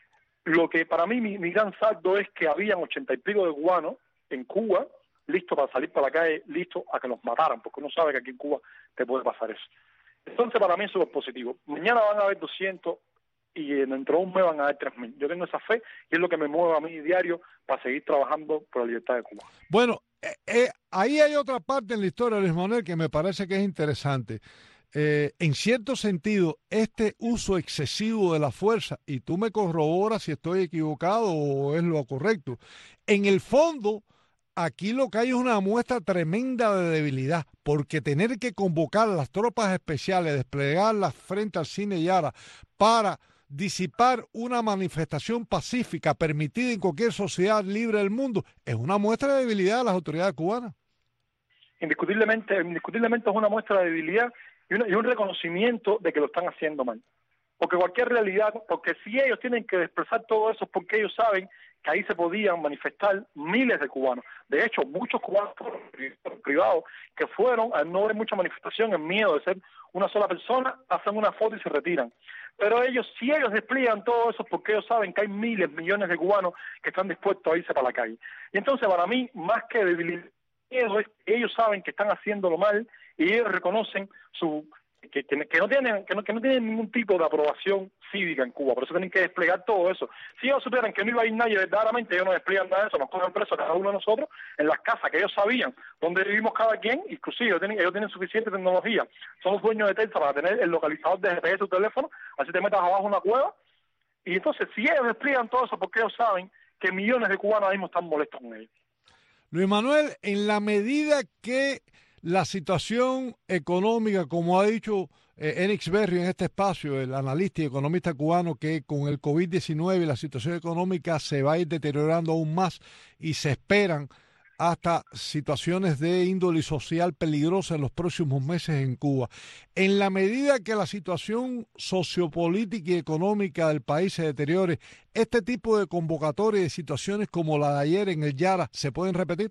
Lo que para mí mi, mi gran saldo es que habían ochenta y pico de cubanos en Cuba, listos para salir para la calle, listos a que los mataran, porque uno sabe que aquí en Cuba te puede pasar eso. Entonces para mí eso es positivo. Mañana van a haber doscientos y dentro de un mes van a haber tres mil. Yo tengo esa fe y es lo que me mueve a mí diario para seguir trabajando por la libertad de Cuba. Bueno, eh, eh, ahí hay otra parte en la historia, Luis Manuel, que me parece que es interesante. Eh, en cierto sentido, este uso excesivo de la fuerza, y tú me corroboras si estoy equivocado o es lo correcto, en el fondo, aquí lo que hay es una muestra tremenda de debilidad, porque tener que convocar a las tropas especiales, desplegarlas frente al Cine Yara para disipar una manifestación pacífica permitida en cualquier sociedad libre del mundo, es una muestra de debilidad de las autoridades cubanas. Indiscutiblemente, indiscutiblemente es una muestra de debilidad y, una, y un reconocimiento de que lo están haciendo mal. Porque cualquier realidad, porque si ellos tienen que expresar todo eso es porque ellos saben que ahí se podían manifestar miles de cubanos. De hecho, muchos cubanos privados que fueron, al no ver mucha manifestación, en miedo de ser una sola persona, hacen una foto y se retiran. Pero ellos, si ellos despliegan todo eso, es porque ellos saben que hay miles, millones de cubanos que están dispuestos a irse para la calle. Y entonces, para mí, más que debilidad, ellos saben que están haciéndolo mal y ellos reconocen su que, que, que no tienen que no, que no tienen ningún tipo de aprobación cívica en Cuba, por eso tienen que desplegar todo eso. Si ellos supieran que no iba a ir nadie verdaderamente, ellos no despliegan nada de eso, nos cogen presos cada uno de nosotros en las casas que ellos sabían dónde vivimos cada quien, inclusive ellos tienen, ellos tienen suficiente tecnología, son los dueños de Telsa para tener el localizador de G P S de tu teléfono, así te metas abajo en una cueva, y entonces si ellos despliegan todo eso porque ellos saben que millones de cubanos ahora mismo están molestos con ellos. Luis Manuel, en la medida que la situación económica, como ha dicho eh, Enix Berrio en este espacio, el analista y economista cubano, que con el COVID diecinueve la situación económica se va a ir deteriorando aún más y se esperan hasta situaciones de índole social peligrosa en los próximos meses en Cuba. En la medida que la situación sociopolítica y económica del país se deteriore, ¿este tipo de convocatoria y de situaciones como la de ayer en el Yara se pueden repetir?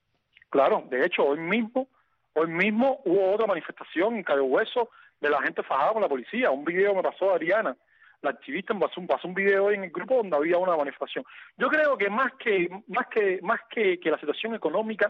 Claro, de hecho, hoy mismo Hoy mismo hubo otra manifestación en Cayo Hueso de la gente fajada con la policía. Un video me pasó a Ariana, la activista, me pasó un, pasó un video hoy en el grupo donde había una manifestación. Yo creo que más que más que más que, que la situación económica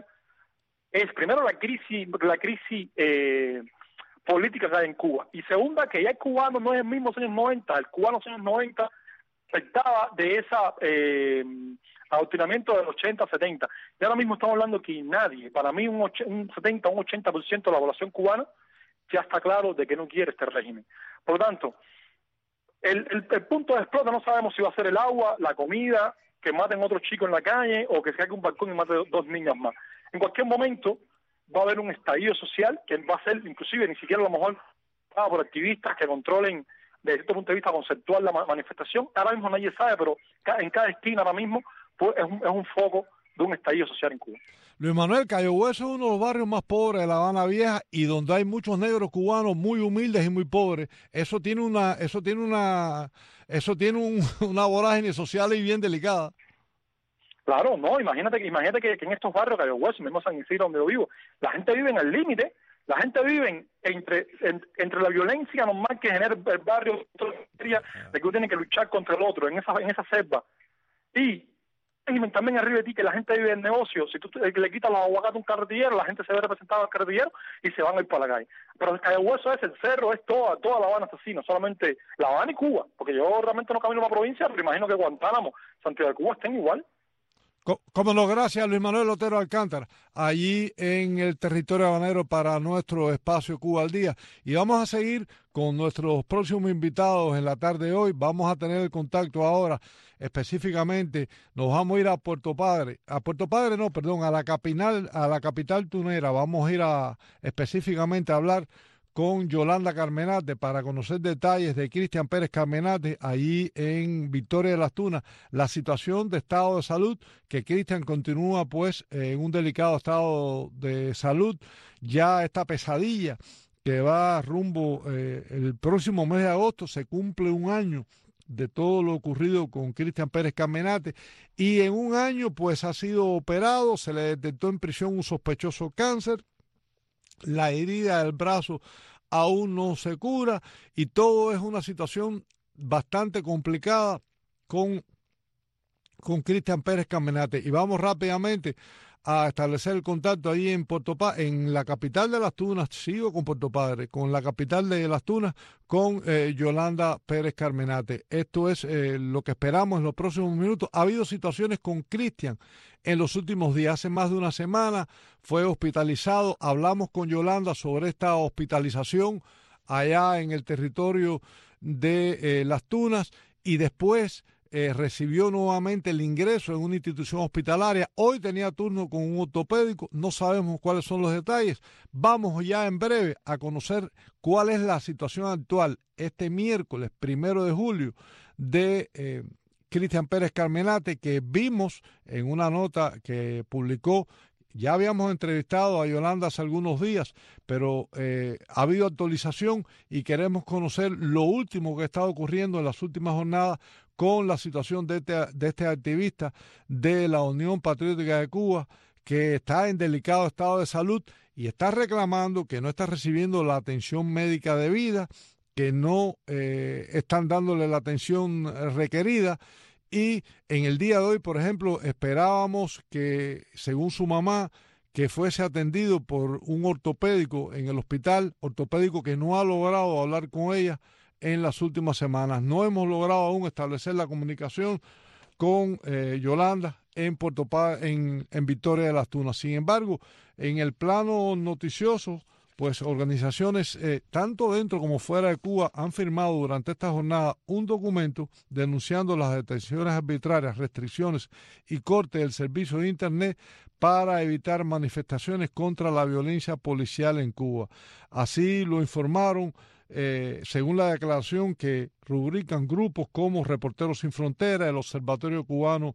es primero la crisis la crisis eh, política que hay en Cuba y segunda que ya el cubano no es el mismo años noventa. El cubano de los años noventa afectaba de esa eh, adoctrinamiento del ochenta a setenta. Y ahora mismo estamos hablando que nadie, para mí un, un setenta, un ochenta por ciento de la población cubana ya está claro de que no quiere este régimen. Por lo tanto, el, el, el punto de explota no sabemos si va a ser el agua, la comida, que maten otro chico en la calle o que se haga un balcón y mate dos niñas más. En cualquier momento va a haber un estallido social que va a ser, inclusive, ni siquiera a lo mejor por activistas que controlen desde este punto de vista conceptual la manifestación. Ahora mismo nadie sabe, pero en cada esquina ahora mismo pues, es, un, es un foco de un estallido social en Cuba. Luis Manuel, Cayo Hueso es uno de los barrios más pobres de La Habana Vieja y donde hay muchos negros cubanos muy humildes y muy pobres. Eso tiene una, eso tiene una, eso tiene un, una vorágine social y bien delicada. Claro, no, imagínate, imagínate que, que en estos barrios, Cayo Hueso, mismo San Isidro donde yo vivo, la gente vive en el límite. La gente vive entre, en, entre la violencia normal que genera el barrio, de que uno tiene que luchar contra el otro, en esa en esa selva. Y también arriba de ti, que la gente vive en negocio. Si tú le quitas los aguacates a un carretillero, la gente se ve representada al carretillero y se van a ir para la calle. Pero el Cayo Hueso es el cerro, es toda, toda La Habana asesina, solamente La Habana y Cuba. Porque yo realmente no camino a la provincia, pero imagino que Guantánamo, Santiago de Cuba estén igual. Cómo no, gracias Luis Manuel Otero Alcántara, allí en el territorio habanero para nuestro espacio Cuba al Día. Y vamos a seguir con nuestros próximos invitados en la tarde de hoy. Vamos a tener el contacto ahora específicamente nos vamos a ir a Puerto Padre, a Puerto Padre no, perdón, a la capital, a la capital tunera, vamos a ir a específicamente a hablar con Yolanda Carmenate para conocer detalles de Cristian Pérez Carmenate allí en Victoria de las Tunas, la situación de estado de salud, que Cristian continúa pues en un delicado estado de salud, ya esta pesadilla que va rumbo eh, el próximo mes de agosto, se cumple un año de todo lo ocurrido con Cristian Pérez Carmenate, y en un año pues ha sido operado, se le detectó en prisión un sospechoso cáncer, la herida del brazo aún no se cura y todo es una situación bastante complicada con, con Cristian Pérez Carmenate. Y vamos rápidamente a establecer el contacto ahí en Puerto Padre, en la capital de las Tunas, sigo con Puerto Padre, con la capital de las Tunas, con eh, Yolanda Pérez Carmenate. Esto es eh, lo que esperamos en los próximos minutos. Ha habido situaciones con Cristian en los últimos días, hace más de una semana fue hospitalizado, hablamos con Yolanda sobre esta hospitalización allá en el territorio de eh, las Tunas y después Eh, recibió nuevamente el ingreso en una institución hospitalaria. Hoy tenía turno con un ortopédico, no sabemos cuáles son los detalles. Vamos ya en breve a conocer cuál es la situación actual este miércoles primero de julio de eh, Cristian Pérez Carmenate, que vimos en una nota que publicó. Ya habíamos entrevistado a Yolanda hace algunos días, pero eh, ha habido actualización y queremos conocer lo último que está ocurriendo en las últimas jornadas con la situación de este, de este activista de la Unión Patriótica de Cuba, que está en delicado estado de salud y está reclamando que no está recibiendo la atención médica debida, que no eh, están dándole la atención requerida. Y en el día de hoy, por ejemplo, esperábamos que, según su mamá, que fuese atendido por un ortopédico en el hospital, ortopédico que no ha logrado hablar con ella en las últimas semanas. No hemos logrado aún establecer la comunicación con eh, Yolanda en Puerto Padre, en, en Victoria de las Tunas. Sin embargo, en el plano noticioso, pues organizaciones eh, tanto dentro como fuera de Cuba han firmado durante esta jornada un documento denunciando las detenciones arbitrarias, restricciones y corte del servicio de Internet para evitar manifestaciones contra la violencia policial en Cuba. Así lo informaron, eh, según la declaración que rubrican grupos como Reporteros Sin Fronteras, el Observatorio Cubano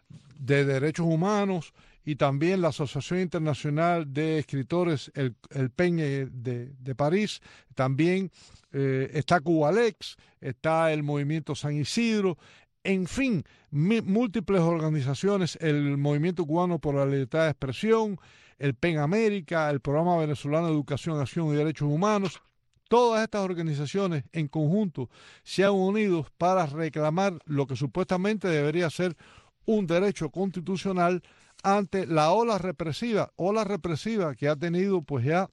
de Derechos Humanos y también la Asociación Internacional de Escritores, el, el P E N de, de París, también eh, está Cubalex, está el Movimiento San Isidro, en fin, mi, múltiples organizaciones, el Movimiento Cubano por la Libertad de Expresión, el P E N América, el Programa Venezolano de Educación, Acción y Derechos Humanos. Todas estas organizaciones en conjunto se han unido para reclamar lo que supuestamente debería ser un derecho constitucional ante la ola represiva, ola represiva que ha tenido pues ya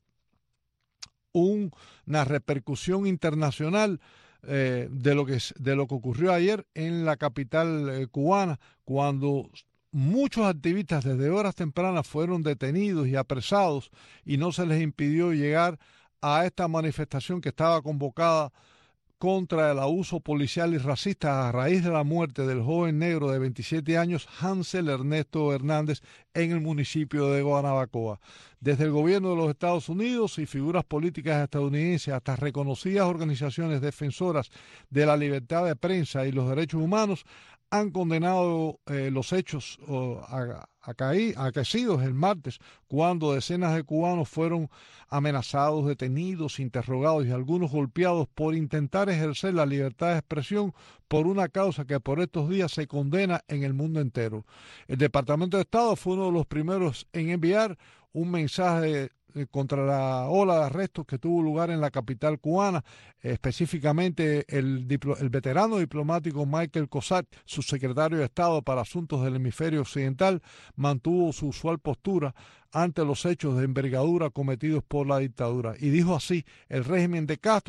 un, una repercusión internacional eh, de, lo que, de lo que ocurrió ayer en la capital eh, cubana, cuando muchos activistas desde horas tempranas fueron detenidos y apresados y no se les impidió llegar a esta manifestación que estaba convocada contra el abuso policial y racista a raíz de la muerte del joven negro de veintisiete años, Hansel Ernesto Hernández, en el municipio de Guanabacoa. Desde el gobierno de los Estados Unidos y figuras políticas estadounidenses hasta reconocidas organizaciones defensoras de la libertad de prensa y los derechos humanos han condenado eh, los hechos oh, acaecidos el martes, cuando decenas de cubanos fueron amenazados, detenidos, interrogados y algunos golpeados por intentar ejercer la libertad de expresión por una causa que por estos días se condena en el mundo entero. El Departamento de Estado fue uno de los primeros en enviar un mensaje contra la ola de arrestos que tuvo lugar en la capital cubana, específicamente el, el veterano diplomático Michael Cossack, subsecretario de Estado para Asuntos del Hemisferio Occidental, mantuvo su usual postura ante los hechos de envergadura cometidos por la dictadura y dijo así: el régimen de Castro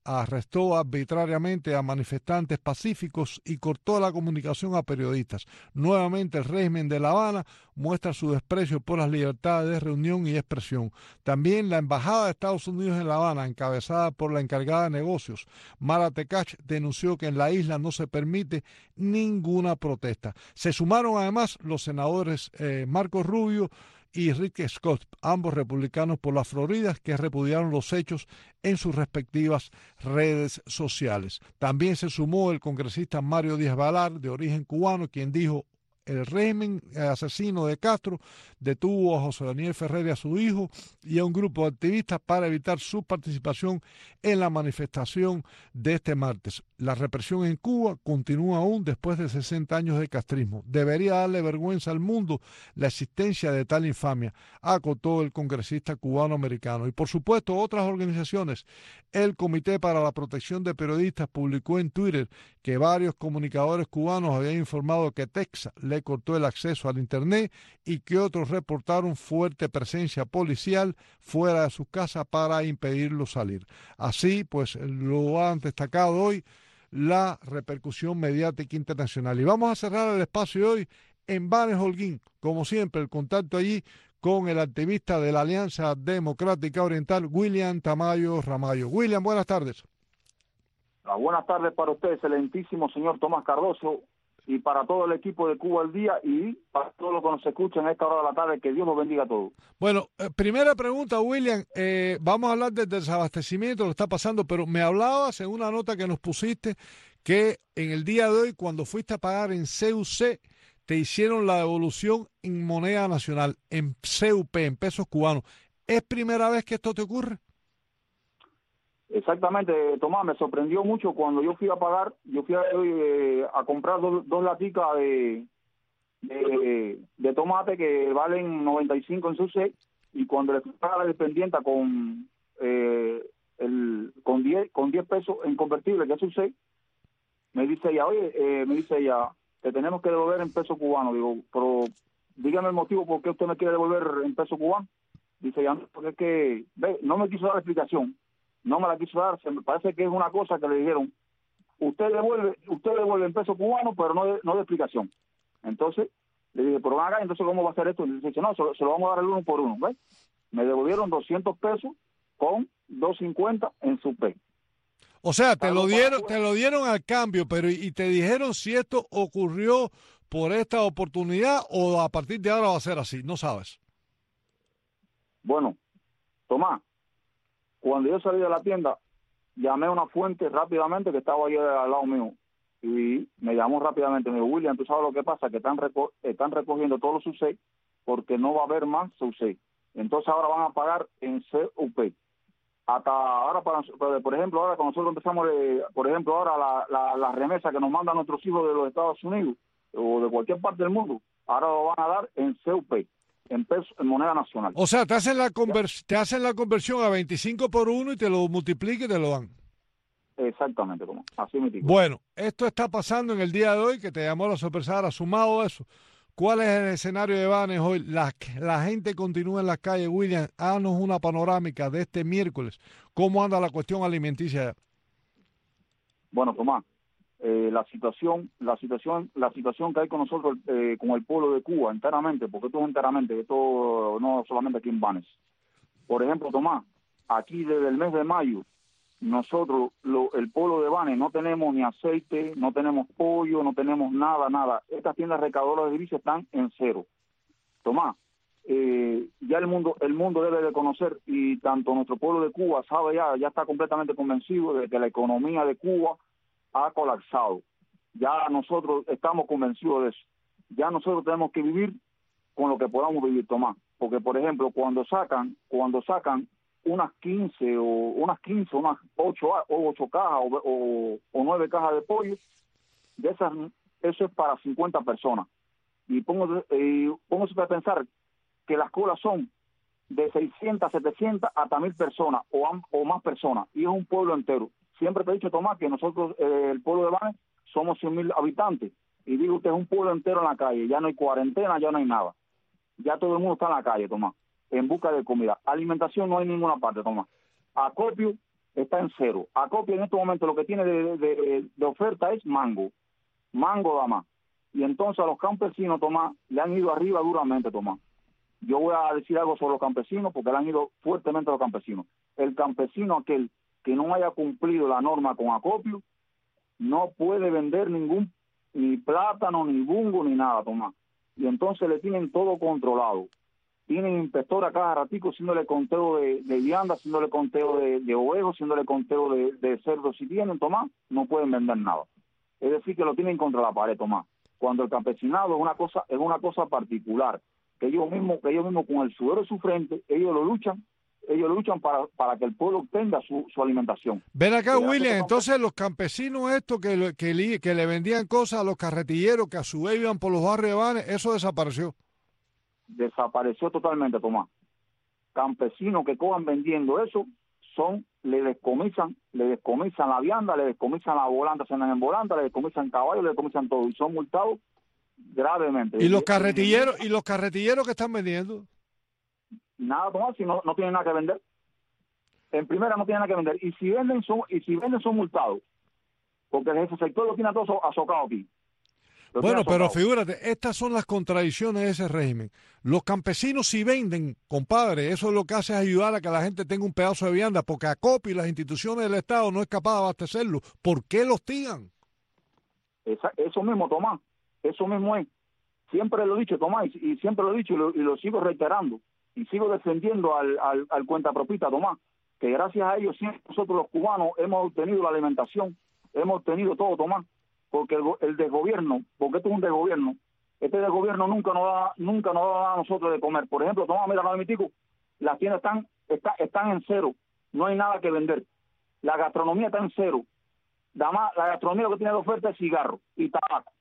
arrestó arbitrariamente a manifestantes pacíficos y cortó la comunicación a periodistas. Nuevamente el régimen de La Habana muestra su desprecio por las libertades de reunión y expresión. También la Embajada de Estados Unidos en La Habana, encabezada por la encargada de negocios, Mara Tekach, denunció que en la isla no se permite ninguna protesta. Se sumaron además los senadores eh, Marco Rubio y Rick Scott, ambos republicanos por la Florida, que repudiaron los hechos en sus respectivas redes sociales. También se sumó el congresista Mario Díaz-Balart, de origen cubano, quien dijo: el régimen asesino de Castro detuvo a José Daniel Ferrer y a su hijo y a un grupo de activistas para evitar su participación en la manifestación de este martes. La represión en Cuba continúa aún después de sesenta años de castrismo. Debería darle vergüenza al mundo la existencia de tal infamia, acotó el congresista cubano-americano. Y por supuesto otras organizaciones. El Comité para la Protección de Periodistas publicó en Twitter que varios comunicadores cubanos habían informado que Texas le cortó el acceso al Internet y que otros reportaron fuerte presencia policial fuera de sus casas para impedirlos salir. Así, pues, lo han destacado hoy la repercusión mediática internacional. Y vamos a cerrar el espacio hoy en Vanes Holguín, como siempre, el contacto allí con el activista de la Alianza Democrática Oriental, William Tamayo Ramallo. William, buenas tardes. Buenas tardes para usted, excelentísimo señor Tomás Cardoso, y para todo el equipo de Cuba al Día y para todos los que nos escuchan a esta hora de la tarde. Que Dios los bendiga a todos. Bueno, eh, primera pregunta, William. Eh, vamos a hablar del desabastecimiento, lo está pasando, pero me hablabas en una nota que nos pusiste que en el día de hoy, cuando fuiste a pagar en C U C, te hicieron la devolución en moneda nacional, en C U P, en pesos cubanos. ¿Es primera vez que esto te ocurre? Exactamente, Tomás, me sorprendió mucho cuando yo fui a pagar, yo fui a, eh, a comprar dos, dos laticas de, de, de tomate que valen noventa y cinco en su C, y cuando le fui a pagar a la dependiente con eh, el con diez con diez pesos en convertible, que es su C, me dice ella, oye, eh, me dice ella, te tenemos que devolver en peso cubano. Digo, pero dígame el motivo por qué usted me quiere devolver en peso cubano. Dice ella, porque es que, ve, no me quiso dar la explicación. No me la quiso dar, se me parece que es una cosa que le dijeron, usted devuelve, usted devuelve en peso cubano, pero no de, no de explicación. Entonces, le dije, pero acá, entonces ¿cómo va a hacer esto? Y dice, no, se lo, se lo vamos a dar el uno por uno, ¿ves? Me devolvieron doscientos pesos con dos cincuenta en su P. O sea, te lo dieron, te lo dieron al cambio, pero y te dijeron si esto ocurrió por esta oportunidad o a partir de ahora va a ser así, no sabes. Bueno, Tomás, cuando yo salí de la tienda, llamé a una fuente rápidamente que estaba ahí al lado mío y me llamó rápidamente. Me dijo, William, ¿tú sabes lo que pasa? Que están, reco están recogiendo todos los S U C porque no va a haber más S U C. Entonces ahora van a pagar en C U P. Hasta ahora, para, por ejemplo, ahora cuando nosotros empezamos, eh, por ejemplo, ahora la, la, la remesa que nos mandan nuestros hijos de los Estados Unidos o de cualquier parte del mundo, ahora lo van a dar en C U P. En peso, en moneda nacional. O sea, te hacen la convers te hacen la conversión a veinticinco por uno y te lo multiplican y te lo dan. Exactamente, como así me digo. Bueno, esto está pasando en el día de hoy, que te llamó la sorpresa. Sumado a eso, ¿cuál es el escenario de Vanes hoy? La, la gente continúa en las calles. William, háganos una panorámica de este miércoles. ¿Cómo anda la cuestión alimenticia? Bueno, Tomás, eh, la situación, la situación, la situación que hay con nosotros, eh, con el pueblo de Cuba enteramente, porque esto es enteramente, esto no solamente aquí en Vanes. Por ejemplo, Tomás, aquí desde el mes de mayo, nosotros, lo, el pueblo de Vanes, no tenemos ni aceite, no tenemos pollo, no tenemos nada, nada. Estas tiendas recaudadoras de divisas están en cero. Tomás, eh, ya el mundo, el mundo debe de conocer, y tanto nuestro pueblo de Cuba sabe ya, ya está completamente convencido de que la economía de Cuba ha colapsado. Ya nosotros estamos convencidos de eso. Ya nosotros tenemos que vivir con lo que podamos vivir, Tomás. Porque, por ejemplo, cuando sacan, cuando sacan unas quince o unas quince, unas ocho o ocho cajas o, o, o nueve cajas de pollo, de esas, eso es para cincuenta personas. Y pongo, eh, pongo a pensar que las colas son de seiscientas, setecientas hasta mil personas o, o más personas. Y es un pueblo entero. Siempre te he dicho, Tomás, que nosotros, eh, el pueblo de Vanes, somos cien mil habitantes. Y digo, usted es un pueblo entero en la calle. Ya no hay cuarentena, ya no hay nada. Ya todo el mundo está en la calle, Tomás, en busca de comida. Alimentación no hay en ninguna parte, Tomás. Acopio, está en cero. Acopio en este momento lo que tiene de, de, de oferta es mango, mango da más. Y entonces a los campesinos, Tomás, le han ido arriba duramente, Tomás. Yo voy a decir algo sobre los campesinos porque le han ido fuertemente a los campesinos. El campesino aquel que no haya cumplido la norma con acopio no puede vender ningún, ni plátano, ni bungo, ni nada, Tomás. Y entonces le tienen todo controlado. Tienen inspector a cada ratico haciéndole conteo de, de vianda, haciéndole conteo de, de ovejos, haciéndole conteo de, de cerdos. Si tienen, Tomás, no pueden vender nada. Es decir, que lo tienen contra la pared, Tomás. Cuando el campesinado es una cosa, es una cosa particular, que ellos mismos, que ellos mismos con el sudor de su frente, ellos lo luchan, ellos luchan para, para que el pueblo obtenga su, su alimentación. Ven acá, Pero William, estos entonces los campesinos estos que, le- que, li- que le vendían cosas a los carretilleros que a su vez iban por los barrios de Banes, eso desapareció. Desapareció totalmente, Tomás. Campesinos que cojan vendiendo eso, son, le descomisan, le descomisan la vianda, le descomisan la volanta, se andan en volanta, le descomisan caballos, le descomisan todo, y son multados gravemente. Y los carretilleros, y los carretilleros que están vendiendo. Nada, Tomás, si no, no tienen nada que vender. En primera no tienen nada que vender. Y si venden son, y si venden son multados. Porque ese sector lo tiene todo so- azocado aquí. Lo Bueno, tiene pero azocado. figúrate, estas son las contradicciones de ese régimen. Los campesinos si venden, compadre, eso es lo que hace es ayudar a que la gente tenga un pedazo de vianda, porque Acopio y las instituciones del Estado no es capaz de abastecerlo. ¿Por qué los tiran? Esa- eso mismo, Tomás. Eso mismo es. Siempre lo he dicho, Tomás, y, y siempre lo he dicho y lo, y lo sigo reiterando. Y sigo defendiendo al, al, al cuentapropista, Tomás, que gracias a ellos siempre nosotros los cubanos hemos obtenido la alimentación, hemos obtenido todo, Tomás, porque el, go- el desgobierno, porque esto es un desgobierno, este desgobierno nunca nos da, nunca nos da a nosotros de comer. Por ejemplo, Tomás, mira, no mitico, las tiendas están, está, están en cero, no hay nada que vender. La gastronomía está en cero. Además, la gastronomía lo que tiene de oferta es cigarro y tabaco.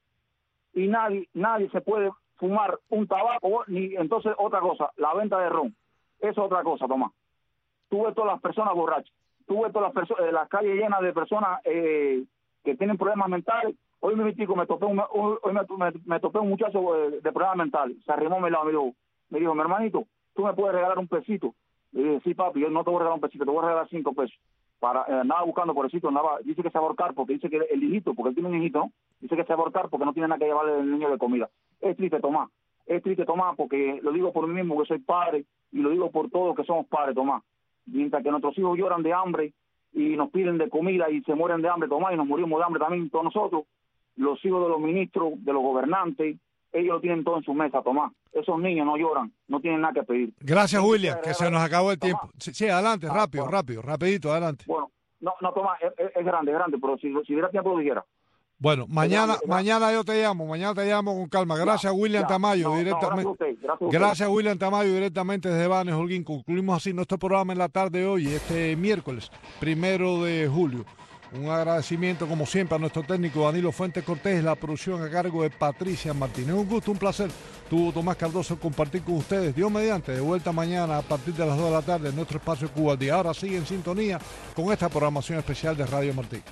Y nadie, nadie se puede fumar un tabaco, ni entonces otra cosa, la venta de ron. Eso es otra cosa, Tomás. Tú ves todas las personas borrachas, tú ves todas las personas, eh, las calles llenas de personas eh, que tienen problemas mentales. Hoy me, mitico, me topé un, hoy me, me, me topé un muchacho de, de problemas mentales, se arrimó a mi lado, me dijo, me dijo, mi hermanito, tú me puedes regalar un pesito. Le dije, sí, papi, yo no te voy a regalar un pesito, te voy a regalar cinco pesos. Para, eh, andaba buscando por el sitio, andaba, dice que se va a ahorcar porque dice que el hijito, porque él tiene un hijito, ¿no? Dice que se va a ahorcar porque no tiene nada que llevarle el niño de comida. Es triste, Tomás, es triste, Tomás, porque lo digo por mí mismo que soy padre y lo digo por todos que somos padres, Tomás. Mientras que nuestros hijos lloran de hambre y nos piden de comida y se mueren de hambre, Tomás, y nos morimos de hambre también todos nosotros, los hijos de los ministros, de los gobernantes, ellos lo tienen todo en su mesa, Tomás. Esos niños no lloran, no tienen nada que pedir. Gracias, William, que se nos acabó el Tomás. tiempo. Sí, sí, adelante, Ah, rápido, bueno. rápido, rapidito, adelante. Bueno, no, no, Tomás, es, es- es grande, es grande, pero si, si hubiera tiempo lo dijera. Bueno, mañana, Gracias. mañana yo te llamo, mañana te llamo con calma. Gracias, William ya. Tamayo, No, no, directamente. gracias a usted, gracias a usted. Gracias, William Tamayo, directamente desde Banes, Holguín. Concluimos así nuestro programa en la tarde de hoy, este miércoles, primero de julio. Un agradecimiento, como siempre, a nuestro técnico Danilo Fuentes Cortés, la producción a cargo de Patricia Martínez. Un gusto, un placer. Tuvo Tomás Cardoso compartir con ustedes. Dios mediante, de vuelta mañana a partir de las dos de la tarde en nuestro espacio Cuba al Día. Ahora sigue en sintonía con esta programación especial de Radio Martí.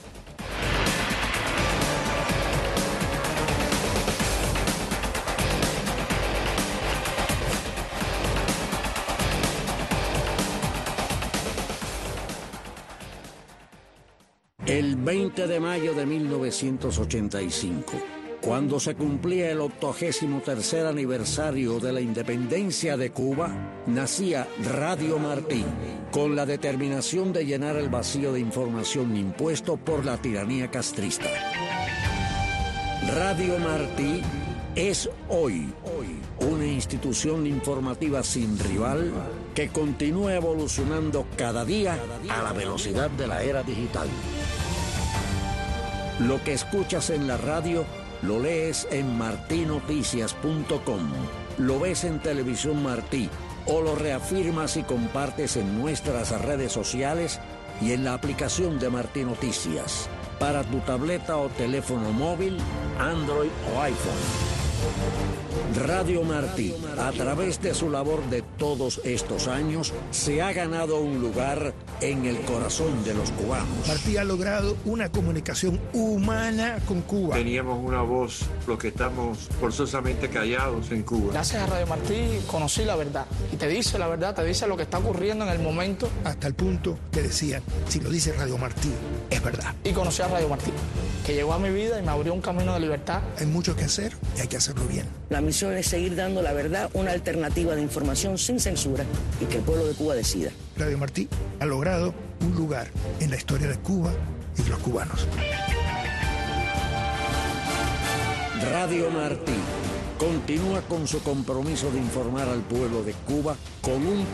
El veinte de mayo de mil novecientos ochenta y cinco, cuando se cumplía el octogésimo tercer aniversario de la independencia de Cuba, nacía Radio Martí, con la determinación de llenar el vacío de información impuesto por la tiranía castrista. Radio Martí es hoy, hoy una institución informativa sin rival que continúa evolucionando cada día a la velocidad de la era digital. Lo que escuchas en la radio lo lees en martí noticias punto com, lo ves en Televisión Martí o lo reafirmas y compartes en nuestras redes sociales y en la aplicación de Martí Noticias para tu tableta o teléfono móvil, Android o iPhone. Radio Martí, a través de su labor de todos estos años, se ha ganado un lugar en el corazón de los cubanos. Martí ha logrado una comunicación humana con Cuba. Teníamos una voz, los que estamos forzosamente callados en Cuba. Gracias a Radio Martí conocí la verdad. Y te dice la verdad, te dice lo que está ocurriendo en el momento. Hasta el punto que decían, si lo dice Radio Martí, es verdad. Y conocí a Radio Martí, que llegó a mi vida y me abrió un camino de libertad. Hay mucho que hacer y hay que hacerlo bien. La misión es seguir dando la verdad, una alternativa de información sin censura y que el pueblo de Cuba decida. Radio Martí ha logrado un lugar en la historia de Cuba y de los cubanos. Radio Martí continúa con su compromiso de informar al pueblo de Cuba con un